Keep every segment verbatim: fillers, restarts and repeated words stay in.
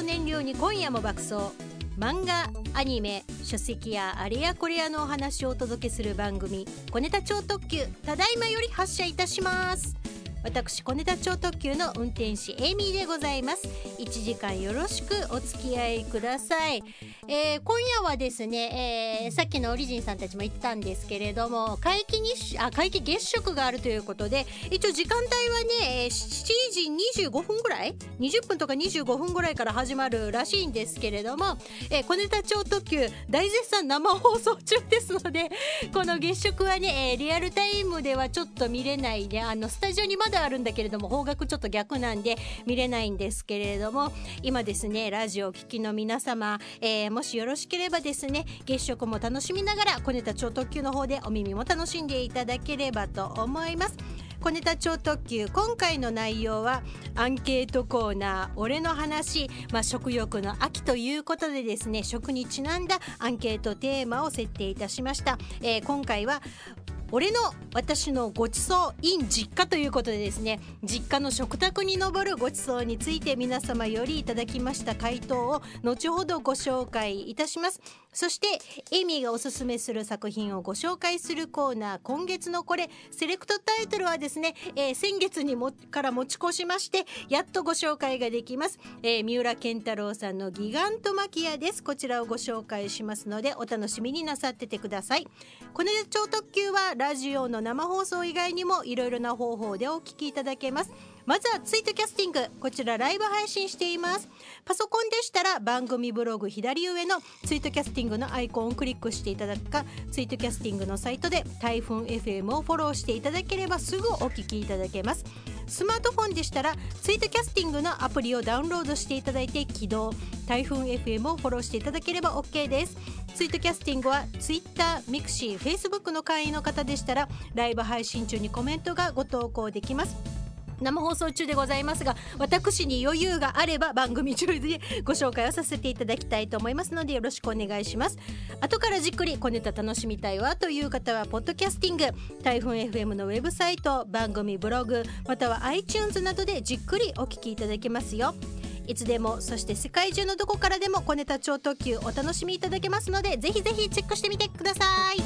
燃料に今夜も爆走。漫画、アニメ、書籍やあれやこれやのお話をお届けする番組、小ネタ超特急、ただいまより発車いたします。私小ネタ超特急の運転士エイミーでございます。いちじかんよろしくお付き合いください。えー、今夜はですね、えー、さっきのオリジンさんたちも言ったんですけれども、皆既日あ皆既月食があるということで、一応時間帯はねしちじにじゅうごふんぐらいにじゅっぷんとかにじゅうごふんぐらいから始まるらしいんですけれども、えー、小ネタ超特急大絶賛生放送中ですので、この月食はね、えー、リアルタイムではちょっと見れないね、あのスタジオにまだあるんだけれども方角ちょっと逆なんで見れないんですけれども、今ですねラジオを聴きの皆様、えー、もしよろしければですね、月食も楽しみながら小ネタ超特急の方でお耳も楽しんでいただければと思います。小ネタ超特急、今回の内容はアンケートコーナー俺の話、まあ、食欲の秋ということでですね、食にちなんだアンケートテーマを設定いたしました。えー、今回は俺の私のごちそう in 実家ということでですね、実家の食卓に上るごちそうについて皆様よりいただきました回答を後ほどご紹介いたします。そしてエイミーがおすすめする作品をご紹介するコーナー、今月のこれセレクトタイトルはですね、えー、先月にもから持ち越しましてやっとご紹介ができます。えー、三浦健太郎さんのギガントマキアです。こちらをご紹介しますのでお楽しみになさっててください。この超特急はラジオの生放送以外にもいろいろな方法でお聞きいただけます。まずはツイートキャスティング、こちらライブ配信しています。パソコンでしたら番組ブログ左上のツイートキャスティングのアイコンをクリックしていただくか、ツイートキャスティングのサイトでタイフン エフエム をフォローしていただければすぐお聞きいただけます。スマートフォンでしたらツイートキャスティングのアプリをダウンロードしていただいて起動、タイフン エフエム をフォローしていただければ OK です。ツイートキャスティングは Twitter、ミクシー、Facebook の会員の方でしたらライブ配信中にコメントがご投稿できます。生放送中でございますが、私に余裕があれば番組中でご紹介をさせていただきたいと思いますのでよろしくお願いします。後からじっくり小ネタ楽しみたいわという方はポッドキャスティング、タイフン エフエム のウェブサイト、番組ブログまたは iTunes などでじっくりお聞きいただけますよ。いつでも、そして世界中のどこからでも小ネタ超特急お楽しみいただけますのでぜひぜひチェックしてみてください。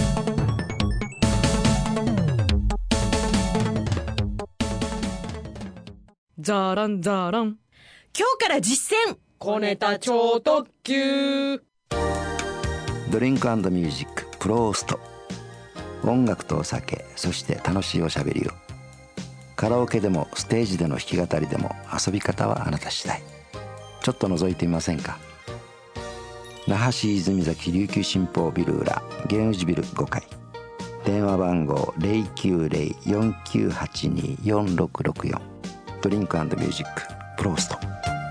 ザランザラン、 今日から実践小ネタ超特急。 ドリンク&ミュージックプロースト、音楽とお酒、そして楽しいおしゃべりをカラオケでもステージでの弾き語りでも遊び方はあなた次第。ちょっと覗いてみませんか。那覇市泉崎琉球新報ビル裏玄宇治ビルごかい、電話番号 ゼロきゅうゼロ よんきゅうはちに よんろくろくよん、ドリンク&ミュージックプロースト。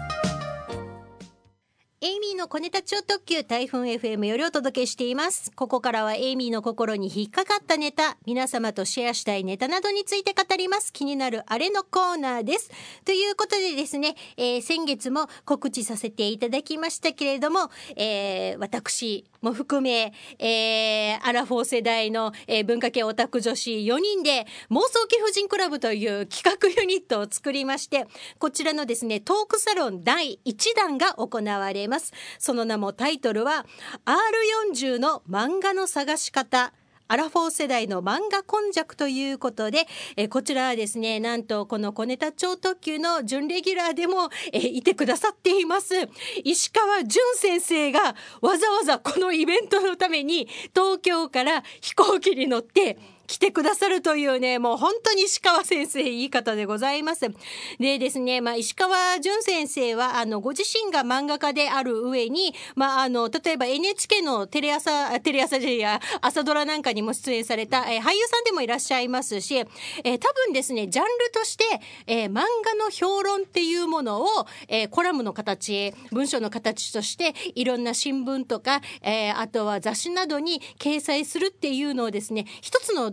エイミーの小ネタ超特急、タイフン エフエム よりお届けしています。ここからはエイミーの心に引っかかったネタ、皆様とシェアしたいネタなどについて語ります気になるあれのコーナーです。ということでですね、えー、先月も告知させていただきましたけれども、えー、私も含め、えー、アラフォー世代の、えー、文化系オタク女子よにんで妄想貴婦人クラブという企画ユニットを作りまして、こちらのですねトークサロンだいいちだんが行われます。その名も、タイトルは アールよんじゅう の漫画の探し方、アラフォー世代の漫画根弱ということで、えこちらはですね、なんとこの小ネタ超特急の準レギュラーでもえいてくださっています石川淳先生がわざわざこのイベントのために東京から飛行機に乗って来てくださるというね、もう本当に石川先生いい方でございます。でですね、まあ、石川淳先生はあのご自身が漫画家である上に、まあ、あの例えば エヌエイチケー のテレ朝テレ朝じゃや朝ドラなんかにも出演された、えー、俳優さんでもいらっしゃいますし、えー、多分ですねジャンルとして、えー、漫画の評論っていうものを、えー、コラムの形、文章の形としていろんな新聞とか、えー、あとは雑誌などに掲載するっていうのをですね、一つの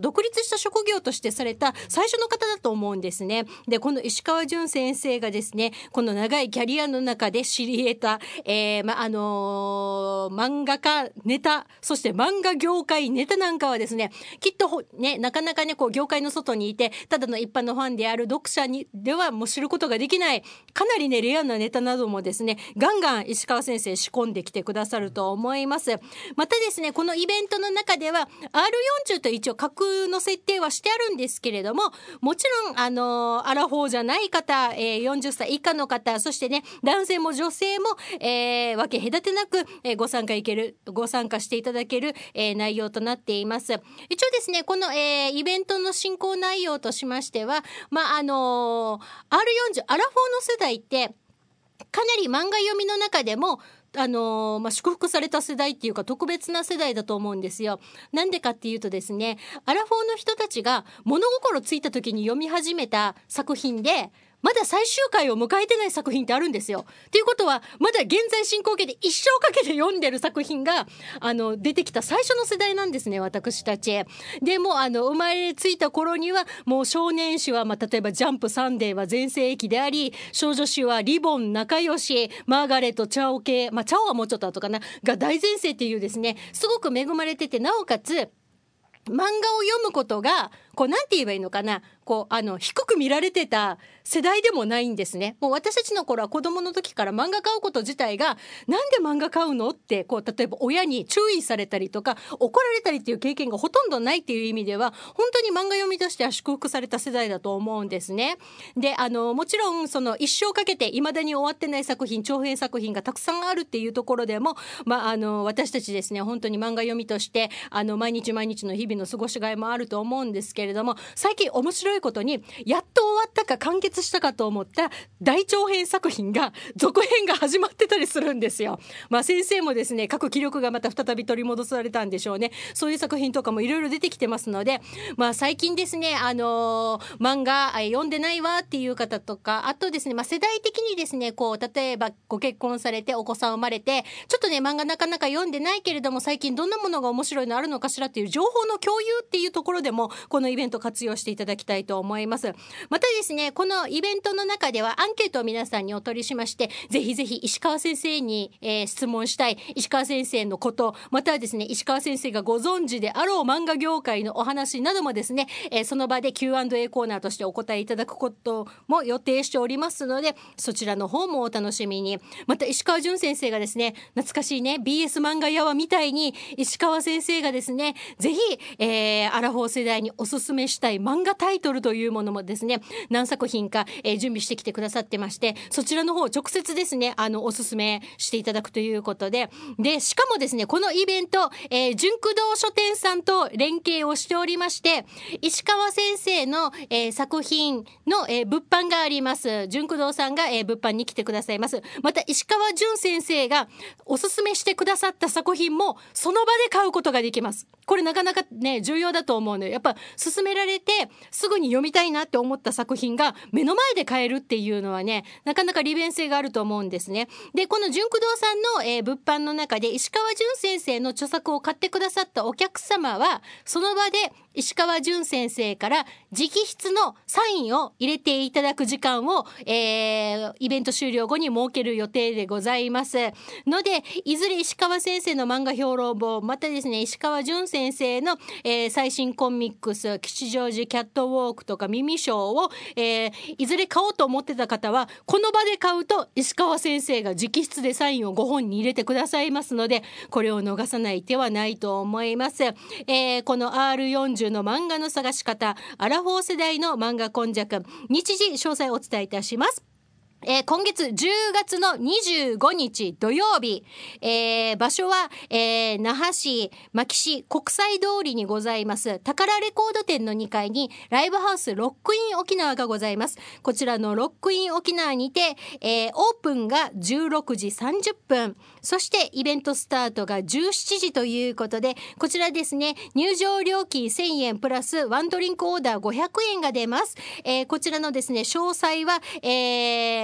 独立した職業としてされた最初の方だと思うんですね。でこの石川淳先生がですね、この長いキャリアの中で知り得た、えーまあのー、漫画家ネタ、そして漫画業界ネタなんかはですね、きっとね、なかなかねこう業界の外にいてただの一般のファンである読者にではもう知ることができないかなりねレアなネタなどもですね、ガンガン石川先生仕込んできてくださると思います。またですね、このイベントの中では アールよんじゅう と一応架空の設定はしてあるんですけれども、もちろんあのアラフォーじゃない方、えー、よんじゅっさい以下の方、そしてね男性も女性も、えー、分け隔てなく、えー、ご参加いけるご参加していただける、えー、内容となっています。一応ですね、この、えー、イベントの進行内容としましては、まああのー、アールよんじゅう アラフォーの世代ってかなり漫画読みの中でもあのーまあ、祝福された世代っていうか特別な世代だと思うんですよ。なんでかっていうとですね、アラフォーの人たちが物心ついた時に読み始めた作品でまだ最終回を迎えてない作品ってあるんですよ。ということはまだ現在進行形で一生かけて読んでる作品があの出てきた最初の世代なんですね、私たち。でもあの生まれついた頃にはもう少年誌は、まあ、例えばジャンプサンデーは全盛期であり、少女誌はリボン仲良し、マーガレットチャオ系、まあチャオはもうちょっと後かなが大全盛っていうですね、すごく恵まれてて、なおかつ漫画を読むことがこうなんて言えばいいのかな、こうあの低く見られてた世代でもないんですね。もう私たちの頃は子供の時から漫画買うこと自体がなんで漫画買うのってこう例えば親に注意されたりとか怒られたりっていう経験がほとんどないっていう意味では本当に漫画読みとしては祝福された世代だと思うんですね。であのもちろんその一生かけて未だに終わってない作品、長編作品がたくさんあるっていうところでも、まあ、あの私たちですね本当に漫画読みとしてあの毎日毎日の日々の過ごしがいもあると思うんですけれども、最近面白いことにやっと終わったか完結したかと思った大長編作品が続編が始まってたりするんですよ。まあ先生もですね書く気力がまた再び取り戻されたんでしょうね。そういう作品とかもいろいろ出てきてますので、まあ最近ですねあのー、漫画読んでないわっていう方とか、あとですね、まあ、世代的にですねこう例えばご結婚されてお子さん生まれてちょっとね漫画なかなか読んでないけれども最近どんなものが面白いのあるのかしらっていう情報の共有っていうところでもこのイベント活用していただきたいと思います。またですねこのイベントの中ではアンケートを皆さんにお取りしまして、ぜひぜひ石川先生に、えー、質問したい石川先生のこと、またはですね石川先生がご存知であろう漫画業界のお話などもですね、えー、その場で キューアンドエー コーナーとしてお答えいただくことも予定しておりますので、そちらの方もお楽しみに。また石川淳先生がですね懐かしいね ビーエス 漫画やわみたいに石川先生がですねぜひ、えー、アラフォー世代におすすめしたい漫画タイトルというものもですね何作品か、えー、準備してきてくださってまして、そちらの方を直接ですねあのおすすめしていただくということで、でしかもですねこのイベント、えー、純駆動書店さんと連携をしておりまして、石川先生の、えー、作品の、えー、物販があります。純駆動さんが、えー、物販に来てくださいます。また石川淳先生がおすすめしてくださった作品もその場で買うことができます。これなかなかね重要だと思うので、やっぱ勧められてすぐに読みたいなって思った作品が目の前で買えるっていうのはねなかなか利便性があると思うんですね。でこの純駆動さんの、えー、物販の中で石川淳先生の著作を買ってくださったお客様はその場で石川淳先生から直筆のサインを入れていただく時間を、えー、イベント終了後に設ける予定でございますので、いずれ石川先生の漫画評論本、またですね石川淳先生の、えー、最新コミックス吉祥寺キャットウォークとかミミショーを、えー、いずれ買おうと思ってた方はこの場で買うと石川先生が直筆でサインをご本に入れてくださいますので、これを逃さない手はないと思います。えー、この アールよんじゅう の漫画の探し方、アラフォー世代の漫画今昔、日時詳細をお伝えいたします。えー、今月じゅうがつのにじゅうごにち土曜日、えー、場所は、えー、那覇市牧市国際通りにございます宝レコード店のにかいにライブハウスロックイン沖縄がございます。こちらのロックイン沖縄にて、えー、オープンがじゅうろくじさんじゅっぷん、そしてイベントスタートがじゅうしちじということで、こちらですね入場料金せんえんプラスワンドリンクオーダーごひゃくえんが出ます。えー、こちらのですね詳細は、えー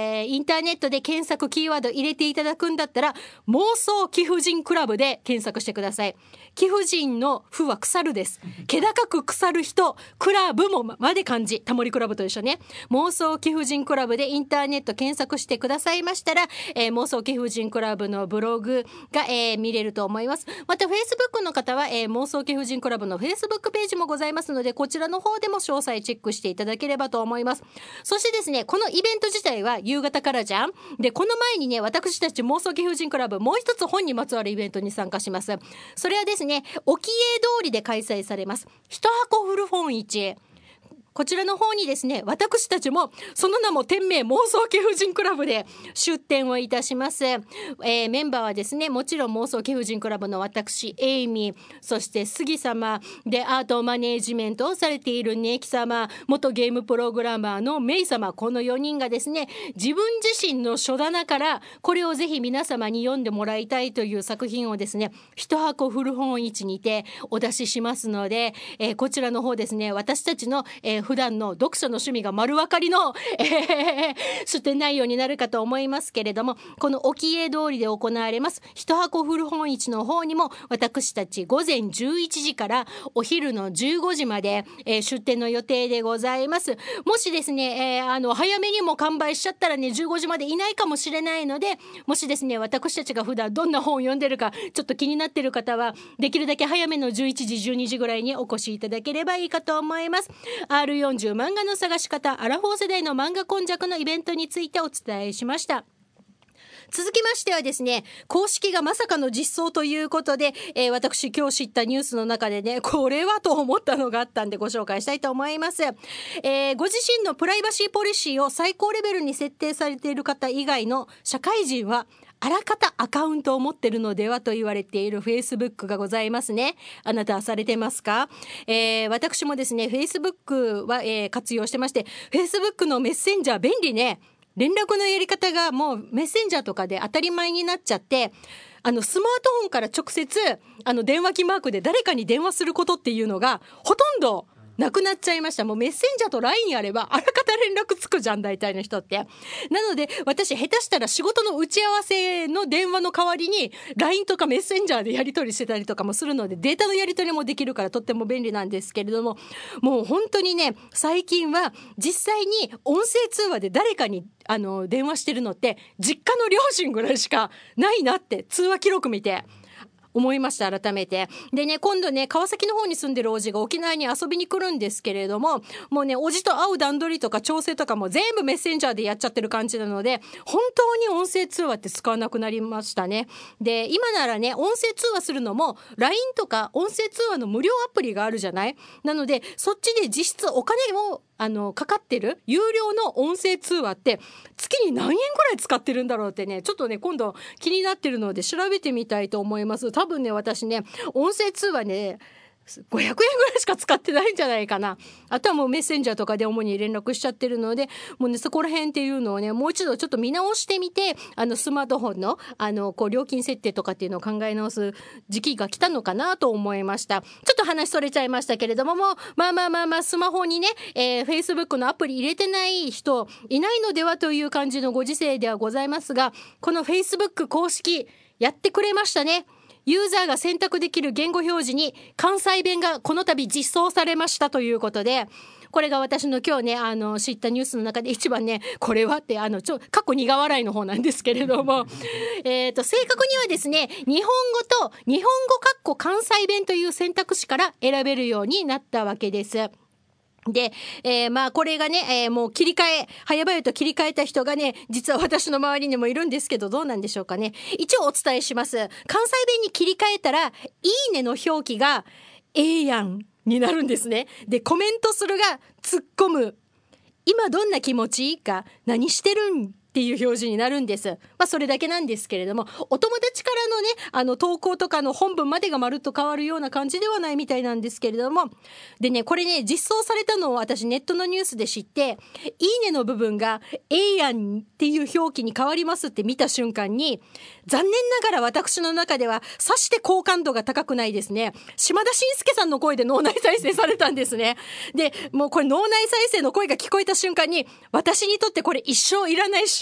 えー、インターネットで検索キーワード入れていただくんだったら妄想貴婦人クラブで検索してください。貴婦人の婦は腐るです。気高く腐る人、クラブもまで漢字、タモリクラブと一緒ね。妄想貴婦人クラブでインターネット検索してくださいましたら、えー、妄想貴婦人クラブのブログが、えー、見れると思います。また Facebook の方は、えー、妄想貴婦人クラブの Facebook ページもございますので、こちらの方でも詳細チェックしていただければと思います。そしてですね、このイベント自体は夕方からじゃん。で、この前にね、私たち妄想貴婦人クラブもう一つ本にまつわるイベントに参加します。それはですね、沖江通りで開催されます一箱古本市。こちらの方にですね、私たちもその名も店名妄想貴婦人クラブで出展をいたします、えー、メンバーはですね、もちろん妄想貴婦人クラブの私エイミー、そして杉様でアートマネージメントをされているネキ様、元ゲームプログラマーのメイ様、このよにんがですね、自分自身の書棚からこれをぜひ皆様に読んでもらいたいという作品をですね、一箱古本市にてお出ししますので、えー、こちらの方ですね、私たちの、えー普段の読書の趣味が丸分かりの、えー、出展内容になるかと思いますけれども、この沖江通りで行われます一箱古本市の方にも私たち午前じゅういちじからお昼のじゅうごじまで、えー、出展の予定でございます。もしですね、えー、あの早めにも完売しちゃったらね、じゅうごじまでいないかもしれないので、もしですね、私たちが普段どんな本を読んでるかちょっと気になってる方はできるだけ早めのじゅういちじじゅうにじぐらいにお越しいただければいいかと思います。 アールよんじゅう 漫画の探し方、アラフォー世代の漫画今昔のイベントについてお伝えしました。続きましてはですね、公式がまさかの実装ということで、えー、私今日知ったニュースの中でね、これはと思ったのがあったんでご紹介したいと思います。えー、ご自身のプライバシーポリシーを最高レベルに設定されている方以外の社会人はあらかたアカウントを持ってるのではと言われている Facebook がございますね。あなたはされてますか？えー、私もですね Facebook は、えー、活用してまして、 Facebook のメッセンジャー便利ね。連絡のやり方がもうメッセンジャーとかで当たり前になっちゃって、あのスマートフォンから直接あの電話機マークで誰かに電話することっていうのがほとんどなくなっちゃいました。もうメッセンジャーと ライン あればあらかた連絡つくじゃん、大体の人って。なので私下手したら仕事の打ち合わせの電話の代わりに ライン とかメッセンジャーでやり取りしてたりとかもするので、データのやり取りもできるからとっても便利なんですけれども、もう本当にね、最近は実際に音声通話で誰かにあの電話してるのって実家の両親ぐらいしかないなって通話記録見て思いました。改めて。でね、今度ね、川崎の方に住んでるおじが沖縄に遊びに来るんですけれども、もうね、おじと会う段取りとか調整とかも全部メッセンジャーでやっちゃってる感じなので、本当に音声通話って使わなくなりましたね。で、今ならね、音声通話するのも ライン とか音声通話の無料アプリがあるじゃない。なのでそっちで実質お金をあのかかってる有料の音声通話って月に何円ぐらい使ってるんだろうってね、ちょっとね今度気になってるので調べてみたいと思います。多分ね、私ね音声通話ねごひゃくえんぐらいしか使ってないんじゃないかな。あとはもうメッセンジャーとかで主に連絡しちゃってるので、もうねそこら辺っていうのをねもう一度ちょっと見直してみて、あのスマートフォンのあのこう料金設定とかっていうのを考え直す時期が来たのかなと思いました。ちょっと話それちゃいましたけれども、もうまあまあまあまあスマホにね、えー、Facebook のアプリ入れてない人いないのではという感じのご時世ではございますが、この Facebook 公式やってくれましたね。ユーザーが選択できる言語表示に関西弁がこの度実装されましたということで、これが私の今日ねあの知ったニュースの中で一番ね、これはってあのちょ過去苦笑いの方なんですけれどもえと正確にはですね、日本語と日本語かっこ関西弁という選択肢から選べるようになったわけです。で、えー、まあこれがね、えー、もう切り替え早々と切り替えた人がね実は私の周りにもいるんですけど、どうなんでしょうかね。一応お伝えします。関西弁に切り替えたらいいねの表記がええやんになるんですね。でコメントするが突っ込む、今どんな気持ちいいか、何してるんっていう表示になるんです。まあそれだけなんですけれども、お友達からのねあの投稿とかの本文までがまるっと変わるような感じではないみたいなんですけれども、でねこれね実装されたのを私ネットのニュースで知って、いいねの部分がええやんっていう表記に変わりますって見た瞬間に、残念ながら私の中ではさして好感度が高くないですね。島田紳介さんの声で脳内再生されたんですね。でもうこれ脳内再生の声が聞こえた瞬間に、私にとってこれ一生いらない シーエム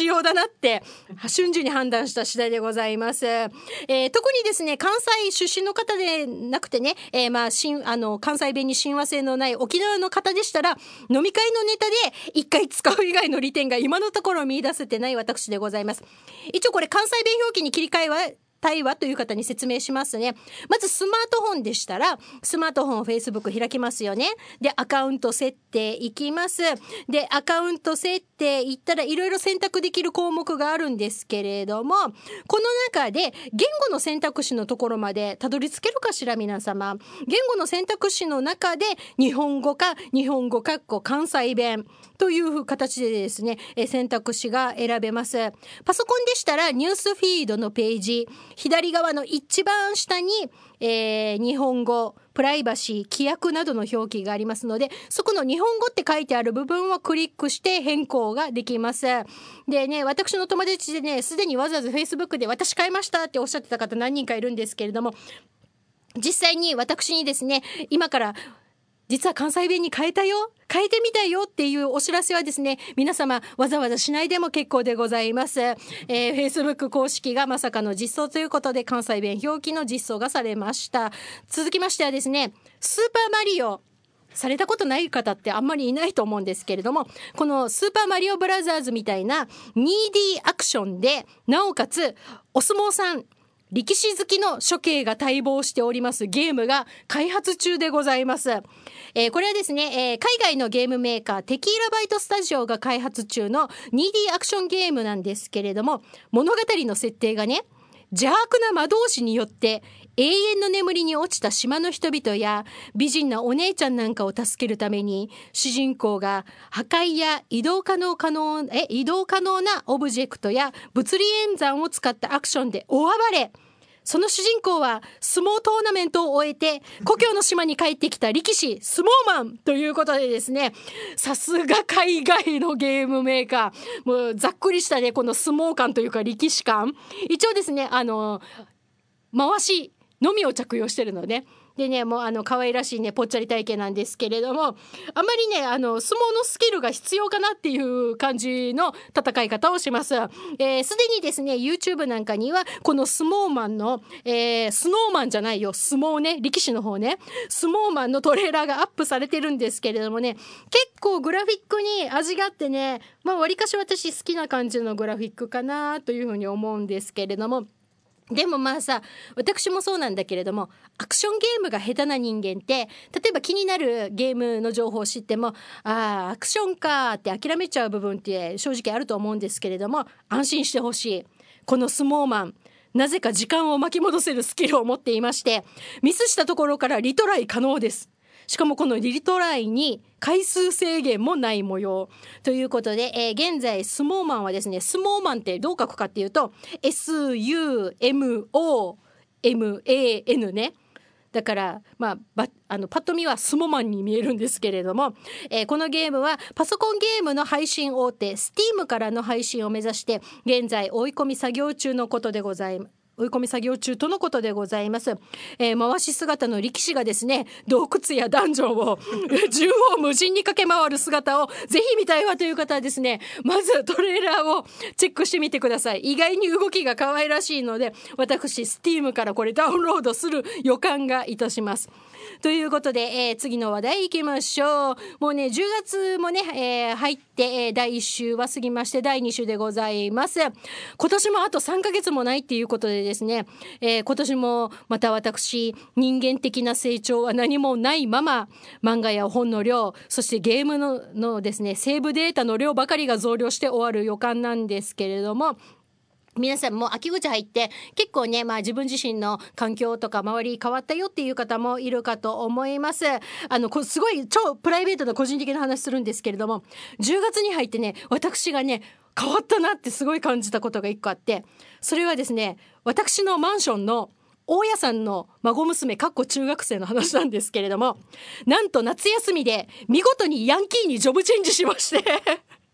仕様だなって瞬時に判断した次第でございます。えー、特にですね関西出身の方でなくてね、えー、まあしんあの関西弁に親和性のない沖縄の方でしたら飲み会のネタで一回使う以外の利点が今のところ見出せてない私でございます。一応これ関西弁表記に切り替えは対話という方に説明しますね。まずスマートフォンでしたらスマートフォン Facebook 開きますよね。でアカウント設定いきます。でアカウント設定いったらいろいろ選択できる項目があるんですけれども、この中で言語の選択肢のところまでたどり着けるかしら皆様。言語の選択肢の中で日本語か日本語かっこ関西弁という形でですね選択肢が選べます。パソコンでしたらニュースフィードのページ左側の一番下に、えー、日本語プライバシー規約などの表記がありますので、そこの日本語って書いてある部分をクリックして変更ができます。でね、私の友達でねすでにわざわざ Facebook で私変えましたっておっしゃってた方何人かいるんですけれども、実際に私にですね今から実は関西弁に変えたよ変えてみたよっていうお知らせはですね皆様わざわざしないでも結構でございます。えー、Facebook 公式がまさかの実装ということで関西弁表記の実装がされました。続きましてはですねスーパーマリオされたことない方ってあんまりいないと思うんですけれども、このスーパーマリオブラザーズみたいな ツーディー アクションでなおかつお相撲さん力士好きの処刑が待望しておりますゲームが開発中でございます。えー、これはですね、えー、海外のゲームメーカーテキーラバイトスタジオが開発中の ツーディー アクションゲームなんですけれども、物語の設定がね邪悪な魔導士によって永遠の眠りに落ちた島の人々や美人なお姉ちゃんなんかを助けるために主人公が破壊や移動可能可能え移動可能なオブジェクトや物理演算を使ったアクションで大暴れ。その主人公は相撲トーナメントを終えて故郷の島に帰ってきた力士相撲マンということでですね、さすが海外のゲームメーカー、もうざっくりしたねこの相撲感というか力士感、一応ですねあの回しのみを着用してるのね。でねもうあの可愛らしいねぽっちゃり体型なんですけれども、あんまりねあの相撲のスキルが必要かなっていう感じの戦い方をします。すで、えー、にですね YouTube なんかにはこの相撲マンの、えー、スノーマンじゃないよ相撲ね力士の方ね相撲マンのトレーラーがアップされてるんですけれどもね、結構グラフィックに味があってね、まあわりかし私好きな感じのグラフィックかなというふうに思うんですけれども、でもまあさ私もそうなんだけれどもアクションゲームが下手な人間って例えば気になるゲームの情報を知ってもあーアクションかって諦めちゃう部分って正直あると思うんですけれども、安心してほしい。この相撲マンなぜか時間を巻き戻せるスキルを持っていまして、ミスしたところからリトライ可能です。しかもこのリトライに回数制限もない模様ということで、えー、現在スモーマンはですねスモーマンってどう書くかっていうと エスユーエムオーエムエーエヌ ね。だからまあ、ばあのパッと見はスモマンに見えるんですけれども、えー、このゲームはパソコンゲームの配信大手 Steam からの配信を目指して現在追い込み作業中のことでございます。追い込み作業中とのことでございます。えー、回し姿の力士がですね洞窟やダンジョンを縦横無尽に駆け回る姿をぜひ見たいわという方はですねまずトレーラーをチェックしてみてください。意外に動きが可愛らしいので私 Steam からこれダウンロードする予感がいたします。ということで、えー、次の話題いきましょう。もうねじゅうがつもね、えー、入って、えー、だいいっ週は過ぎましてだいに週でございます。今年もあとさんかげつもないっていうことでですね、えー、今年もまた私人間的な成長は何もないまま漫画や本の量そしてゲーム の, のですねセーブデータの量ばかりが増量して終わる予感なんですけれども、皆さんも秋口入って結構ね、まあ、自分自身の環境とか周り変わったよっていう方もいるかと思います。あのこすごい超プライベートな個人的な話するんですけれども、じゅうがつに入ってね私がね変わったなってすごい感じたことが一個あって、それはですね私のマンションの大家さんの孫娘かっこ中学生の話なんですけれども、なんと夏休みで見事にヤンキーにジョブチェンジしまして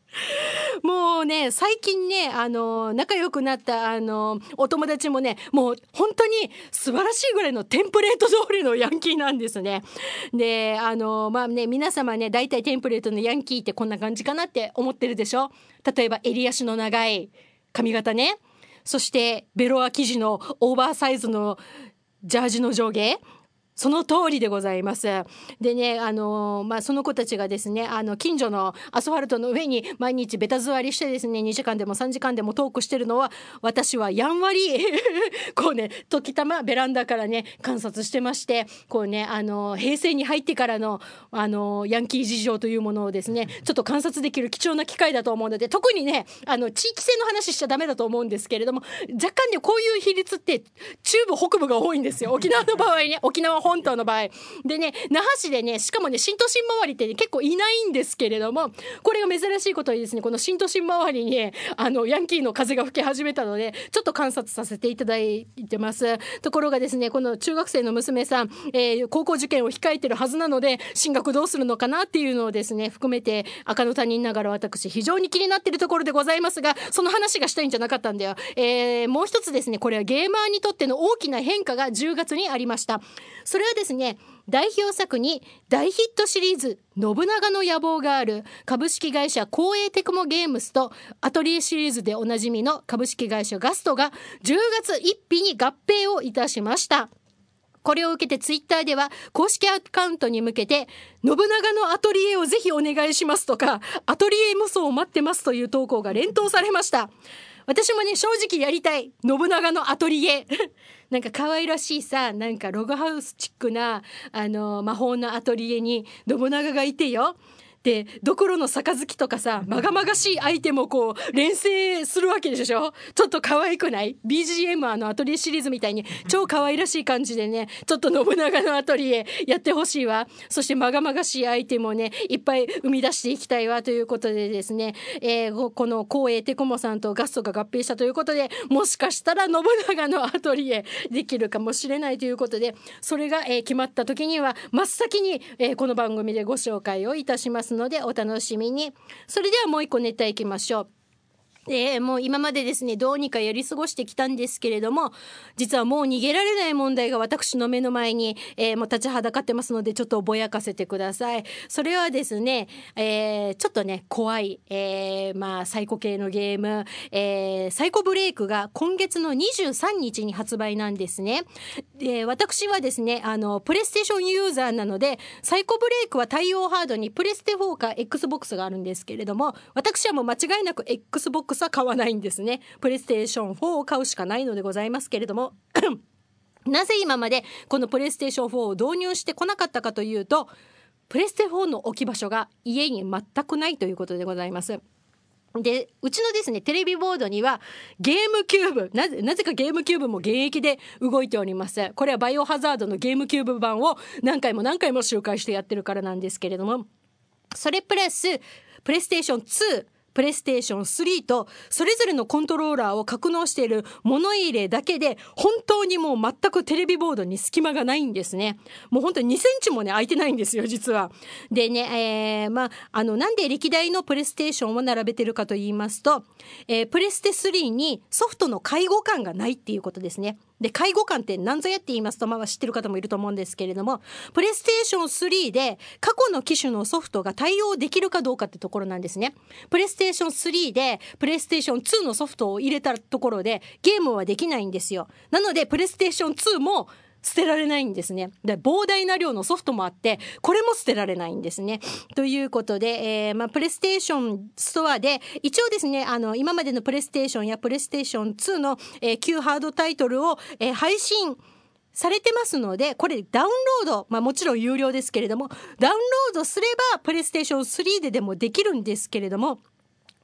もうね最近ねあの仲良くなったあのお友達もねもう本当に素晴らしいぐらいのテンプレート通りのヤンキーなんですね。であのまあね皆様ね大体テンプレートのヤンキーってこんな感じかなって思ってるでしょ。例えば襟足の長い髪型ね、そしてベロア生地のオーバーサイズのジャージの上下、その通りでございます。でね、あのー、まあ、その子たちがですね、あの、近所のアスファルトの上に毎日ベタ座りしてですね、にじかんでもさんじかんでもトークしてるのは、私はやんわり、こうね、時たまベランダからね、観察してまして、こうね、あのー、平成に入ってからの、あのー、ヤンキー事情というものをですね、ちょっと観察できる貴重な機会だと思うので、特にね、あの、地域性の話しちゃダメだと思うんですけれども、若干ね、こういう比率って、中部北部が多いんですよ。沖縄の場合ね、沖縄本島の場合でね、那覇市でね、しかもね新都心周りって、ね、結構いないんですけれども、これが珍しいことにですね、この新都心周りに、ね、あのヤンキーの風が吹き始めたのでちょっと観察させていただいてます。ところがですね、この中学生の娘さん、えー、高校受験を控えてるはずなので進学どうするのかなっていうのをですね含めて赤の他人ながら私非常に気になっているところでございますが、その話がしたいんじゃなかったんだよ。えー、もう一つですね、これはゲーマーにとっての大きな変化がじゅうがつにありました。それはですね、代表作に大ヒットシリーズ信長の野望がある株式会社光栄テクモゲームスとアトリエシリーズでおなじみの株式会社ガストがじゅうがつついたちに合併をいたしました。これを受けてツイッターでは公式アカウントに向けて信長のアトリエをぜひお願いしますとか、アトリエ無双を待ってますという投稿が連投されました。私もね正直やりたい信長のアトリエなんか可愛らしいさ、なんかログハウスチックなあの魔法のアトリエに信長がいてよ、でドクロの杯とかさ、まがまがしいアイテムをこう連成するわけでしょ。ちょっと可愛くない？ ビージーエム あのアトリエシリーズみたいに超可愛らしい感じでね、ちょっと信長のアトリエやってほしいわ。そしてまがまがしいアイテムをねいっぱい生み出していきたいわということでですね、えー、この光栄テコモさんとガストが合併したということで、もしかしたら信長のアトリエできるかもしれないということで、それが、えー、決まった時には真っ先に、えー、この番組でご紹介をいたしますのでお楽しみに。それではもう一個ネタいきましょう。えー、もう今までですねどうにかやり過ごしてきたんですけれども、実はもう逃げられない問題が私の目の前に、えー、もう立ちはだかってますのでちょっとぼやかせてください。それはですね、えー、ちょっとね怖い、えー、まあサイコ系のゲーム、えー、サイコブレイクが今月のにじゅうさんにちに発売なんですね。で私はですねあのプレイステーションユーザーなので、サイコブレイクは対応ハードにプレステフォーか Xbox があるんですけれども、私はもう間違いなく Xboxは買わないんですね。プレイステーションフォーを買うしかないのでございますけれどもなぜ今までこのプレイステーションフォーを導入してこなかったかというと、プレステフォーの置き場所が家に全くないということでございます。でうちのですねテレビボードにはゲームキューブ、なぜ、なぜかゲームキューブも現役で動いております。これはバイオハザードのゲームキューブ版を何回も何回も周回してやってるからなんですけれども、それプラスプレイステーションツー、プレイステーションスリーとそれぞれのコントローラーを格納している物入れだけで本当にもう全くテレビボードに隙間がないんですね。もう本当ににセンチもね空いてないんですよ実は。でね、えー、まああのなんで歴代のプレイステーションを並べてるかと言いますと、えー、プレステスリーにソフトの介護感がないっていうことですね。で介護感って何ぞやって言いますと、まあ知ってる方もいると思うんですけれども、プレイステーションスリーで過去の機種のソフトが対応できるかどうかってところなんですね。プレイステーションスリーでプレイステーションツーのソフトを入れたところでゲームはできないんですよ。なのでプレイステーションツーも捨てられないんですね。で膨大な量のソフトもあってこれも捨てられないんですね。ということで、えーまあ、プレイステーションストアで一応ですねあの今までのプレイステーションやプレイステーションツーの、えー、旧ハードタイトルを、えー、配信されてますので、これダウンロード、まあもちろん有料ですけれどもダウンロードすればプレイステーションスリーででもできるんですけれども、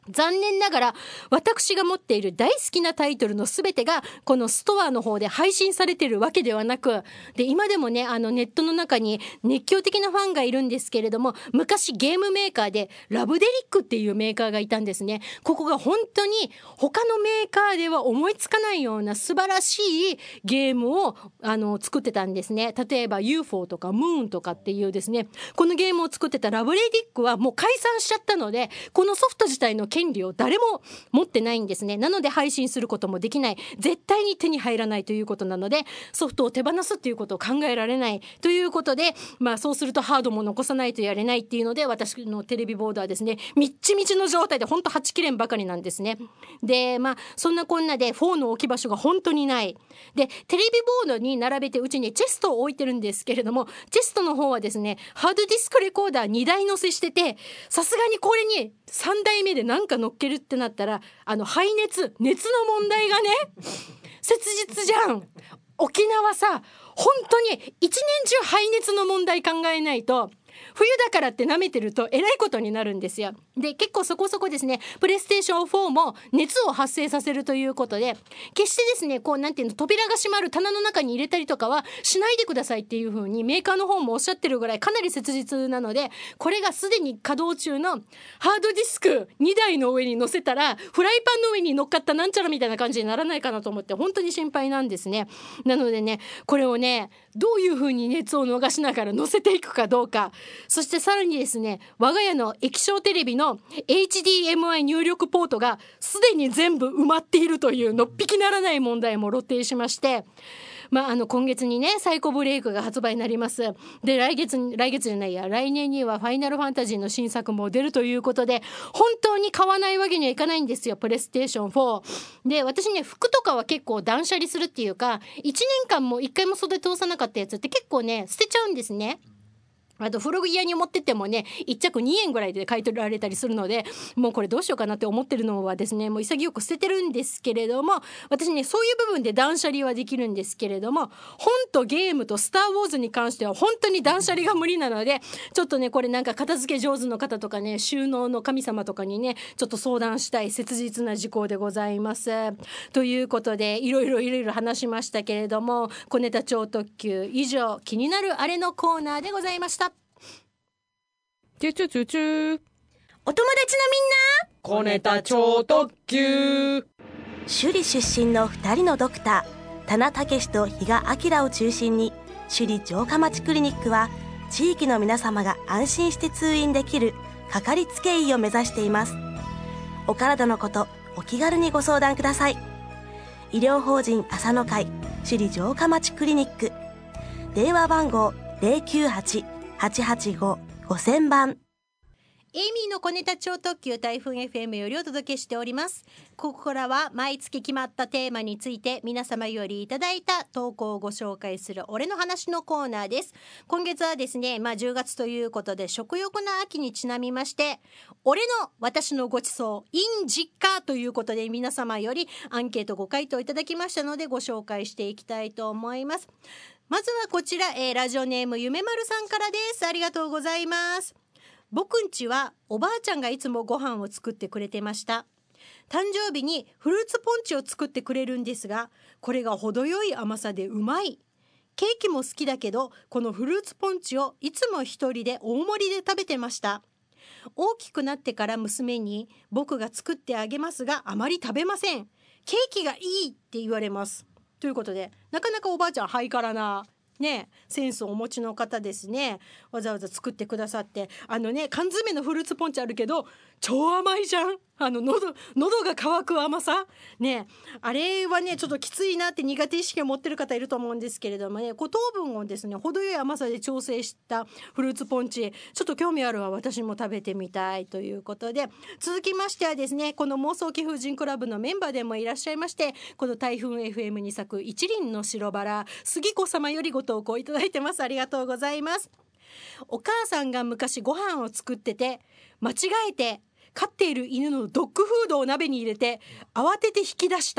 残念ながら私が持っている大好きなタイトルのすべてがこのストアの方で配信されているわけではなく、で今でもねあのネットの中に熱狂的なファンがいるんですけれども、昔ゲームメーカーでラブデリックっていうメーカーがいたんですね。ここが本当に他のメーカーでは思いつかないような素晴らしいゲームをあの作ってたんですね。例えば ユーフォー とかムーンとかっていうですね、このゲームを作ってたラブデリックはもう解散しちゃったので、このソフト自体の権利を誰も持ってないんですね。なので配信することもできない、絶対に手に入らないということなので、ソフトを手放すっていうことを考えられないということで、まあそうするとハードも残さないとやれないっていうので、私のテレビボードはですねみっちみちの状態でほんとはち切れんばかりなんですね。でまあそんなこんなでフォーの置き場所が本当にない。でテレビボードに並べてうちにチェストを置いてるんですけれども、チェストの方はですねハードディスクレコーダーにだい乗せしてて、さすがにこれにさんだいめで何か乗っけるってなったら、あの排熱熱の問題がね切実じゃん。沖縄さ本当に一年中排熱の問題考えないと、冬だからって舐めてるとえらいことになるんですよ。で結構そこそこですねプレイステーションフォーも熱を発生させるということで、決してですねこうなんていうの扉が閉まる棚の中に入れたりとかはしないでくださいっていう風にメーカーの方もおっしゃってるぐらいかなり切実なので、これがすでに稼働中のハードディスクにだいの上に乗せたらフライパンの上に乗っかったなんちゃらみたいな感じにならないかなと思って本当に心配なんですね。なのでねこれをねどういう風に熱を逃しながら乗せていくかどうか、そしてさらにですね我が家の液晶テレビの エイチディーエムアイ 入力ポートがすでに全部埋まっているというのっぴきならない問題も露呈しまして、まあ、あの今月にねサイコブレイクが発売になります。で来月に来月じゃないや来年にはファイナルファンタジーの新作も出るということで、本当に買わないわけにはいかないんですよプレイステーションフォーで。私ね服とかは結構断捨離するっていうか、いちねんかんもいっかいも袖通さなかったやつって結構ね捨てちゃうんですね。あと古着屋に持ってってもねいっちゃくにえんぐらいで買い取られたりするので、もうこれどうしようかなって思ってるのはですねもう潔く捨ててるんですけれども、私ねそういう部分で断捨離はできるんですけれども、本とゲームとスターウォーズに関しては本当に断捨離が無理なので、ちょっとねこれなんか片付け上手の方とかね収納の神様とかにねちょっと相談したい切実な事項でございます。ということでいろいろいろいろ話しましたけれども、小ネタ超特急以上気になるあれのコーナーでございました。 チュチュチュチュお友達の小ネタ超特急。 首里出身のふたりのドクター田名武と比嘉明を中心に、首里城下町クリニックは地域の皆様が安心して通院できるかかりつけ医を目指しています。お体のことお気軽にご相談ください。医療法人朝の会首里城下町クリニック、電話番号 ゼロきゅうはち はちはちご ごせんばん。 エイミーの小ネタ超特急台風 エフエム よりお届けしております。ここからは毎月決まったテーマについて皆様よりいただいた投稿をご紹介する俺の話のコーナーです。今月はですね、まあ、じゅうがつということで食欲の秋にちなみまして、俺の私のごちそう in 実家ということで皆様よりアンケートご回答いただきましたのでご紹介していきたいと思います。まずはこちら、えー、ラジオネームゆめまるさんからです。ありがとうございます。僕んちはおばあちゃんがいつもご飯を作ってくれてました。誕生日にフルーツポンチを作ってくれるんですが、これが程よい甘さでうまい。ケーキも好きだけど、このフルーツポンチをいつも一人で大盛りで食べてました。大きくなってから娘に僕が作ってあげますがあまり食べません。ケーキがいいって言われます。ということで、なかなかおばあちゃんハイカラなね、センスをお持ちの方ですね。わざわざ作ってくださって、あのね缶詰のフルーツポンチあるけど超甘いじゃん。あの 喉, 喉が渇く甘さね、あれはねちょっときついなって苦手意識を持ってる方いると思うんですけれどもね、こう糖分をですね程よい甘さで調整したフルーツポンチ、ちょっと興味あるわ、私も食べてみたいということで、続きましてはですね、この妄想貴婦人クラブのメンバーでもいらっしゃいまして、この台風 エフエム に咲く一輪の白バラ杉子様よりご投稿いただいてます。ありがとうございます。お母さんが昔ご飯を作ってて、間違えて飼っている犬のドッグフードを鍋に入れて慌てて引き出した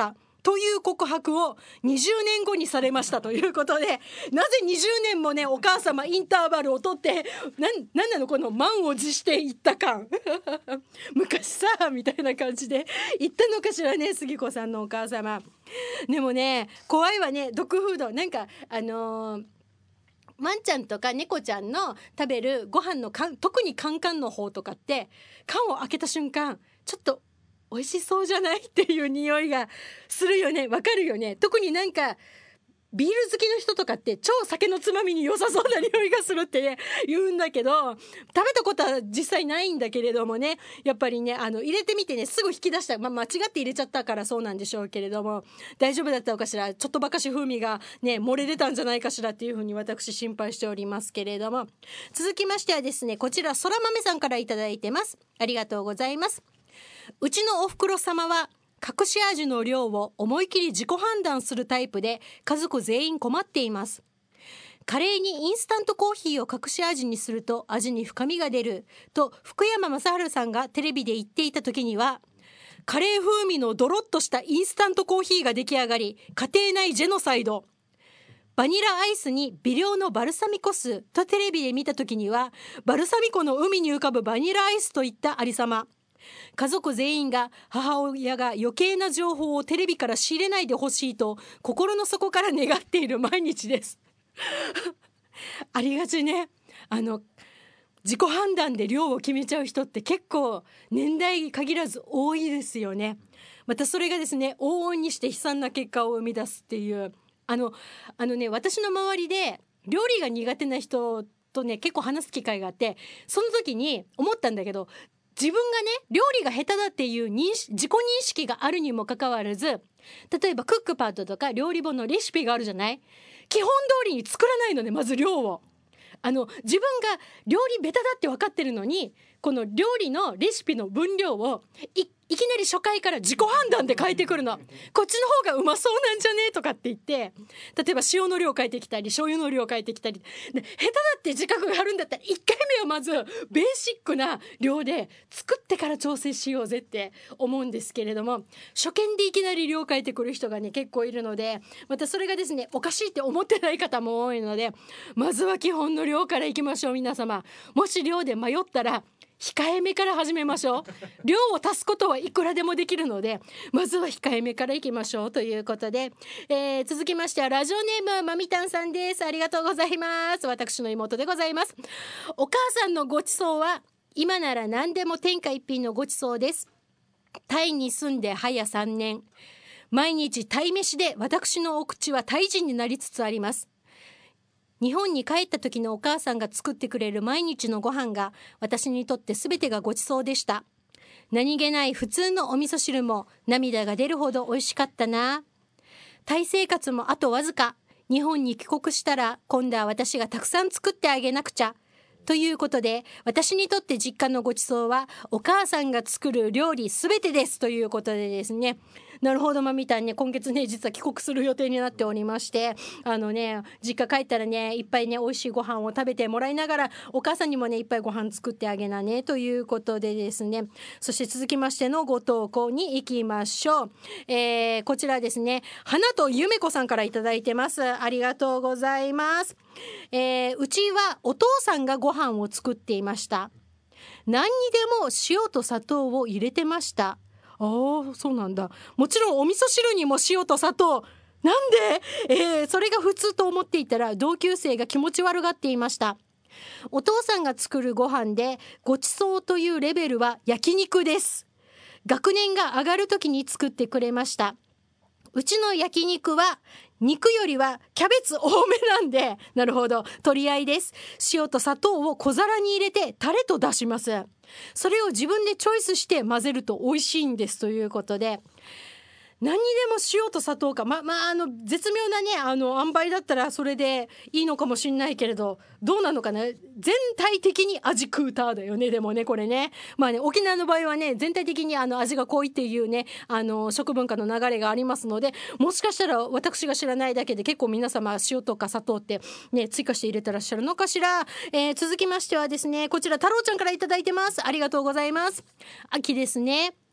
という告白をにじゅうねんごにされましたということで、なぜにじゅうねんもねお母様インターバルを取ってなん、なんなのこの満を持して言った感昔さみたいな感じで言ったのかしらね、杉子さんのお母様。でもね怖いわね、ドッグフードなんかあのーワンちゃんとか猫ちゃんの食べるご飯の缶、特にカンカンの方とかって缶を開けた瞬間ちょっと美味しそうじゃないっていう匂いがするよね。わかるよね。特になんかビール好きの人とかって超酒のつまみに良さそうな匂いがするってね言うんだけど、食べたことは実際ないんだけれどもね、やっぱりねあの入れてみてねすぐ引き出した、まあ、間違って入れちゃったからそうなんでしょうけれども、大丈夫だったのかしら、ちょっとばかし風味がね漏れ出たんじゃないかしらっていうふうに私心配しておりますけれども、続きましてはですね、こちらそら豆さんからいただいてます。ありがとうございます。うちのおふくろ様は隠し味の量を思い切り自己判断するタイプで家族全員困っています。カレーにインスタントコーヒーを隠し味にすると味に深みが出ると福山雅治さんがテレビで言っていた時には、カレー風味のドロッとしたインスタントコーヒーが出来上がり家庭内ジェノサイド。バニラアイスに微量のバルサミコ酢とテレビで見た時にはバルサミコの海に浮かぶバニラアイスといったありさま。家族全員が母親が余計な情報をテレビから仕入れないでほしいと心の底から願っている毎日ですありがちね、あの自己判断で量を決めちゃう人って結構年代限らず多いですよね。またそれがですね往々にして悲惨な結果を生み出すっていうあのあのね私の周りで料理が苦手な人とね結構話す機会があって、その時に思ったんだけど、自分がね料理が下手だっていう認識自己認識があるにもかかわらず、例えばクックパッドとか料理本のレシピがあるじゃない、基本通りに作らないのね。まず量をあの自分が料理下手だって分かってるのに、この料理のレシピの分量を い, いきなり初回から自己判断で変えてくるの。こっちの方がうまそうなんじゃねとかって言って、例えば塩の量変えてきたり醤油の量変えてきたりで、下手だって自覚があるんだったらいっかいめはまずベーシックな量で作ってから調整しようぜって思うんですけれども、初見でいきなり量変えてくる人がね結構いるので、またそれがですねおかしいって思ってない方も多いので、まずは基本の量からいきましょう。皆様もし量で迷ったら控えめから始めましょう。量を足すことはいくらでもできるので、まずは控えめからいきましょうということで、えー、続きましてはラジオネームまみたんさんです。ありがとうございます。私の妹でございます。お母さんのごちそうは今なら何でも天下一品のごちそうです。タイに住んで早さんねん、毎日タイ飯で私のお口はタイ人になりつつあります。日本に帰った時のお母さんが作ってくれる毎日のご飯が私にとって全てがごちそうでした。何気ない普通のお味噌汁も涙が出るほど美味しかったな。タイ生活もあとわずか。日本に帰国したら今度は私がたくさん作ってあげなくちゃ。ということで私にとって実家のごちそうはお母さんが作る料理すべてですということでですね、なるほどまみたんね、今月ね実は帰国する予定になっておりまして、あのね実家帰ったらねいっぱいね美味しいご飯を食べてもらいながらお母さんにもねいっぱいご飯作ってあげなねということでですね、そして続きましてのご投稿に行きましょう。えー、こちらですね、花とゆめこさんからいただいてます。ありがとうございます。えー、うちはお父さんがご飯を作っていました。何にでも塩と砂糖を入れてました。ああ、そうなんだ。もちろんお味噌汁にも塩と砂糖。なんで、えー、それが普通と思っていたら同級生が気持ち悪がっていました。お父さんが作るご飯でごちそうというレベルは焼肉です。学年が上がる時に作ってくれました。うちの焼肉は肉よりはキャベツ多めなんで、なるほど、取り合いです。塩と砂糖を小皿に入れてタレと出します。それを自分でチョイスして混ぜると美味しいんですということで、何にでも塩と砂糖か、ま、まあ、あの絶妙なねあの塩梅だったらそれでいいのかもしんないけれど、どうなのかな、全体的に味クーターだよね。でもねこれね、まあね沖縄の場合はね全体的にあの味が濃いっていうねあの食文化の流れがありますので、もしかしたら私が知らないだけで結構皆様塩とか砂糖ってね追加して入れてらっしゃるのかしら。えー、続きましてはですね、こちら太郎ちゃんからいただいてます。ありがとうございます。秋ですね。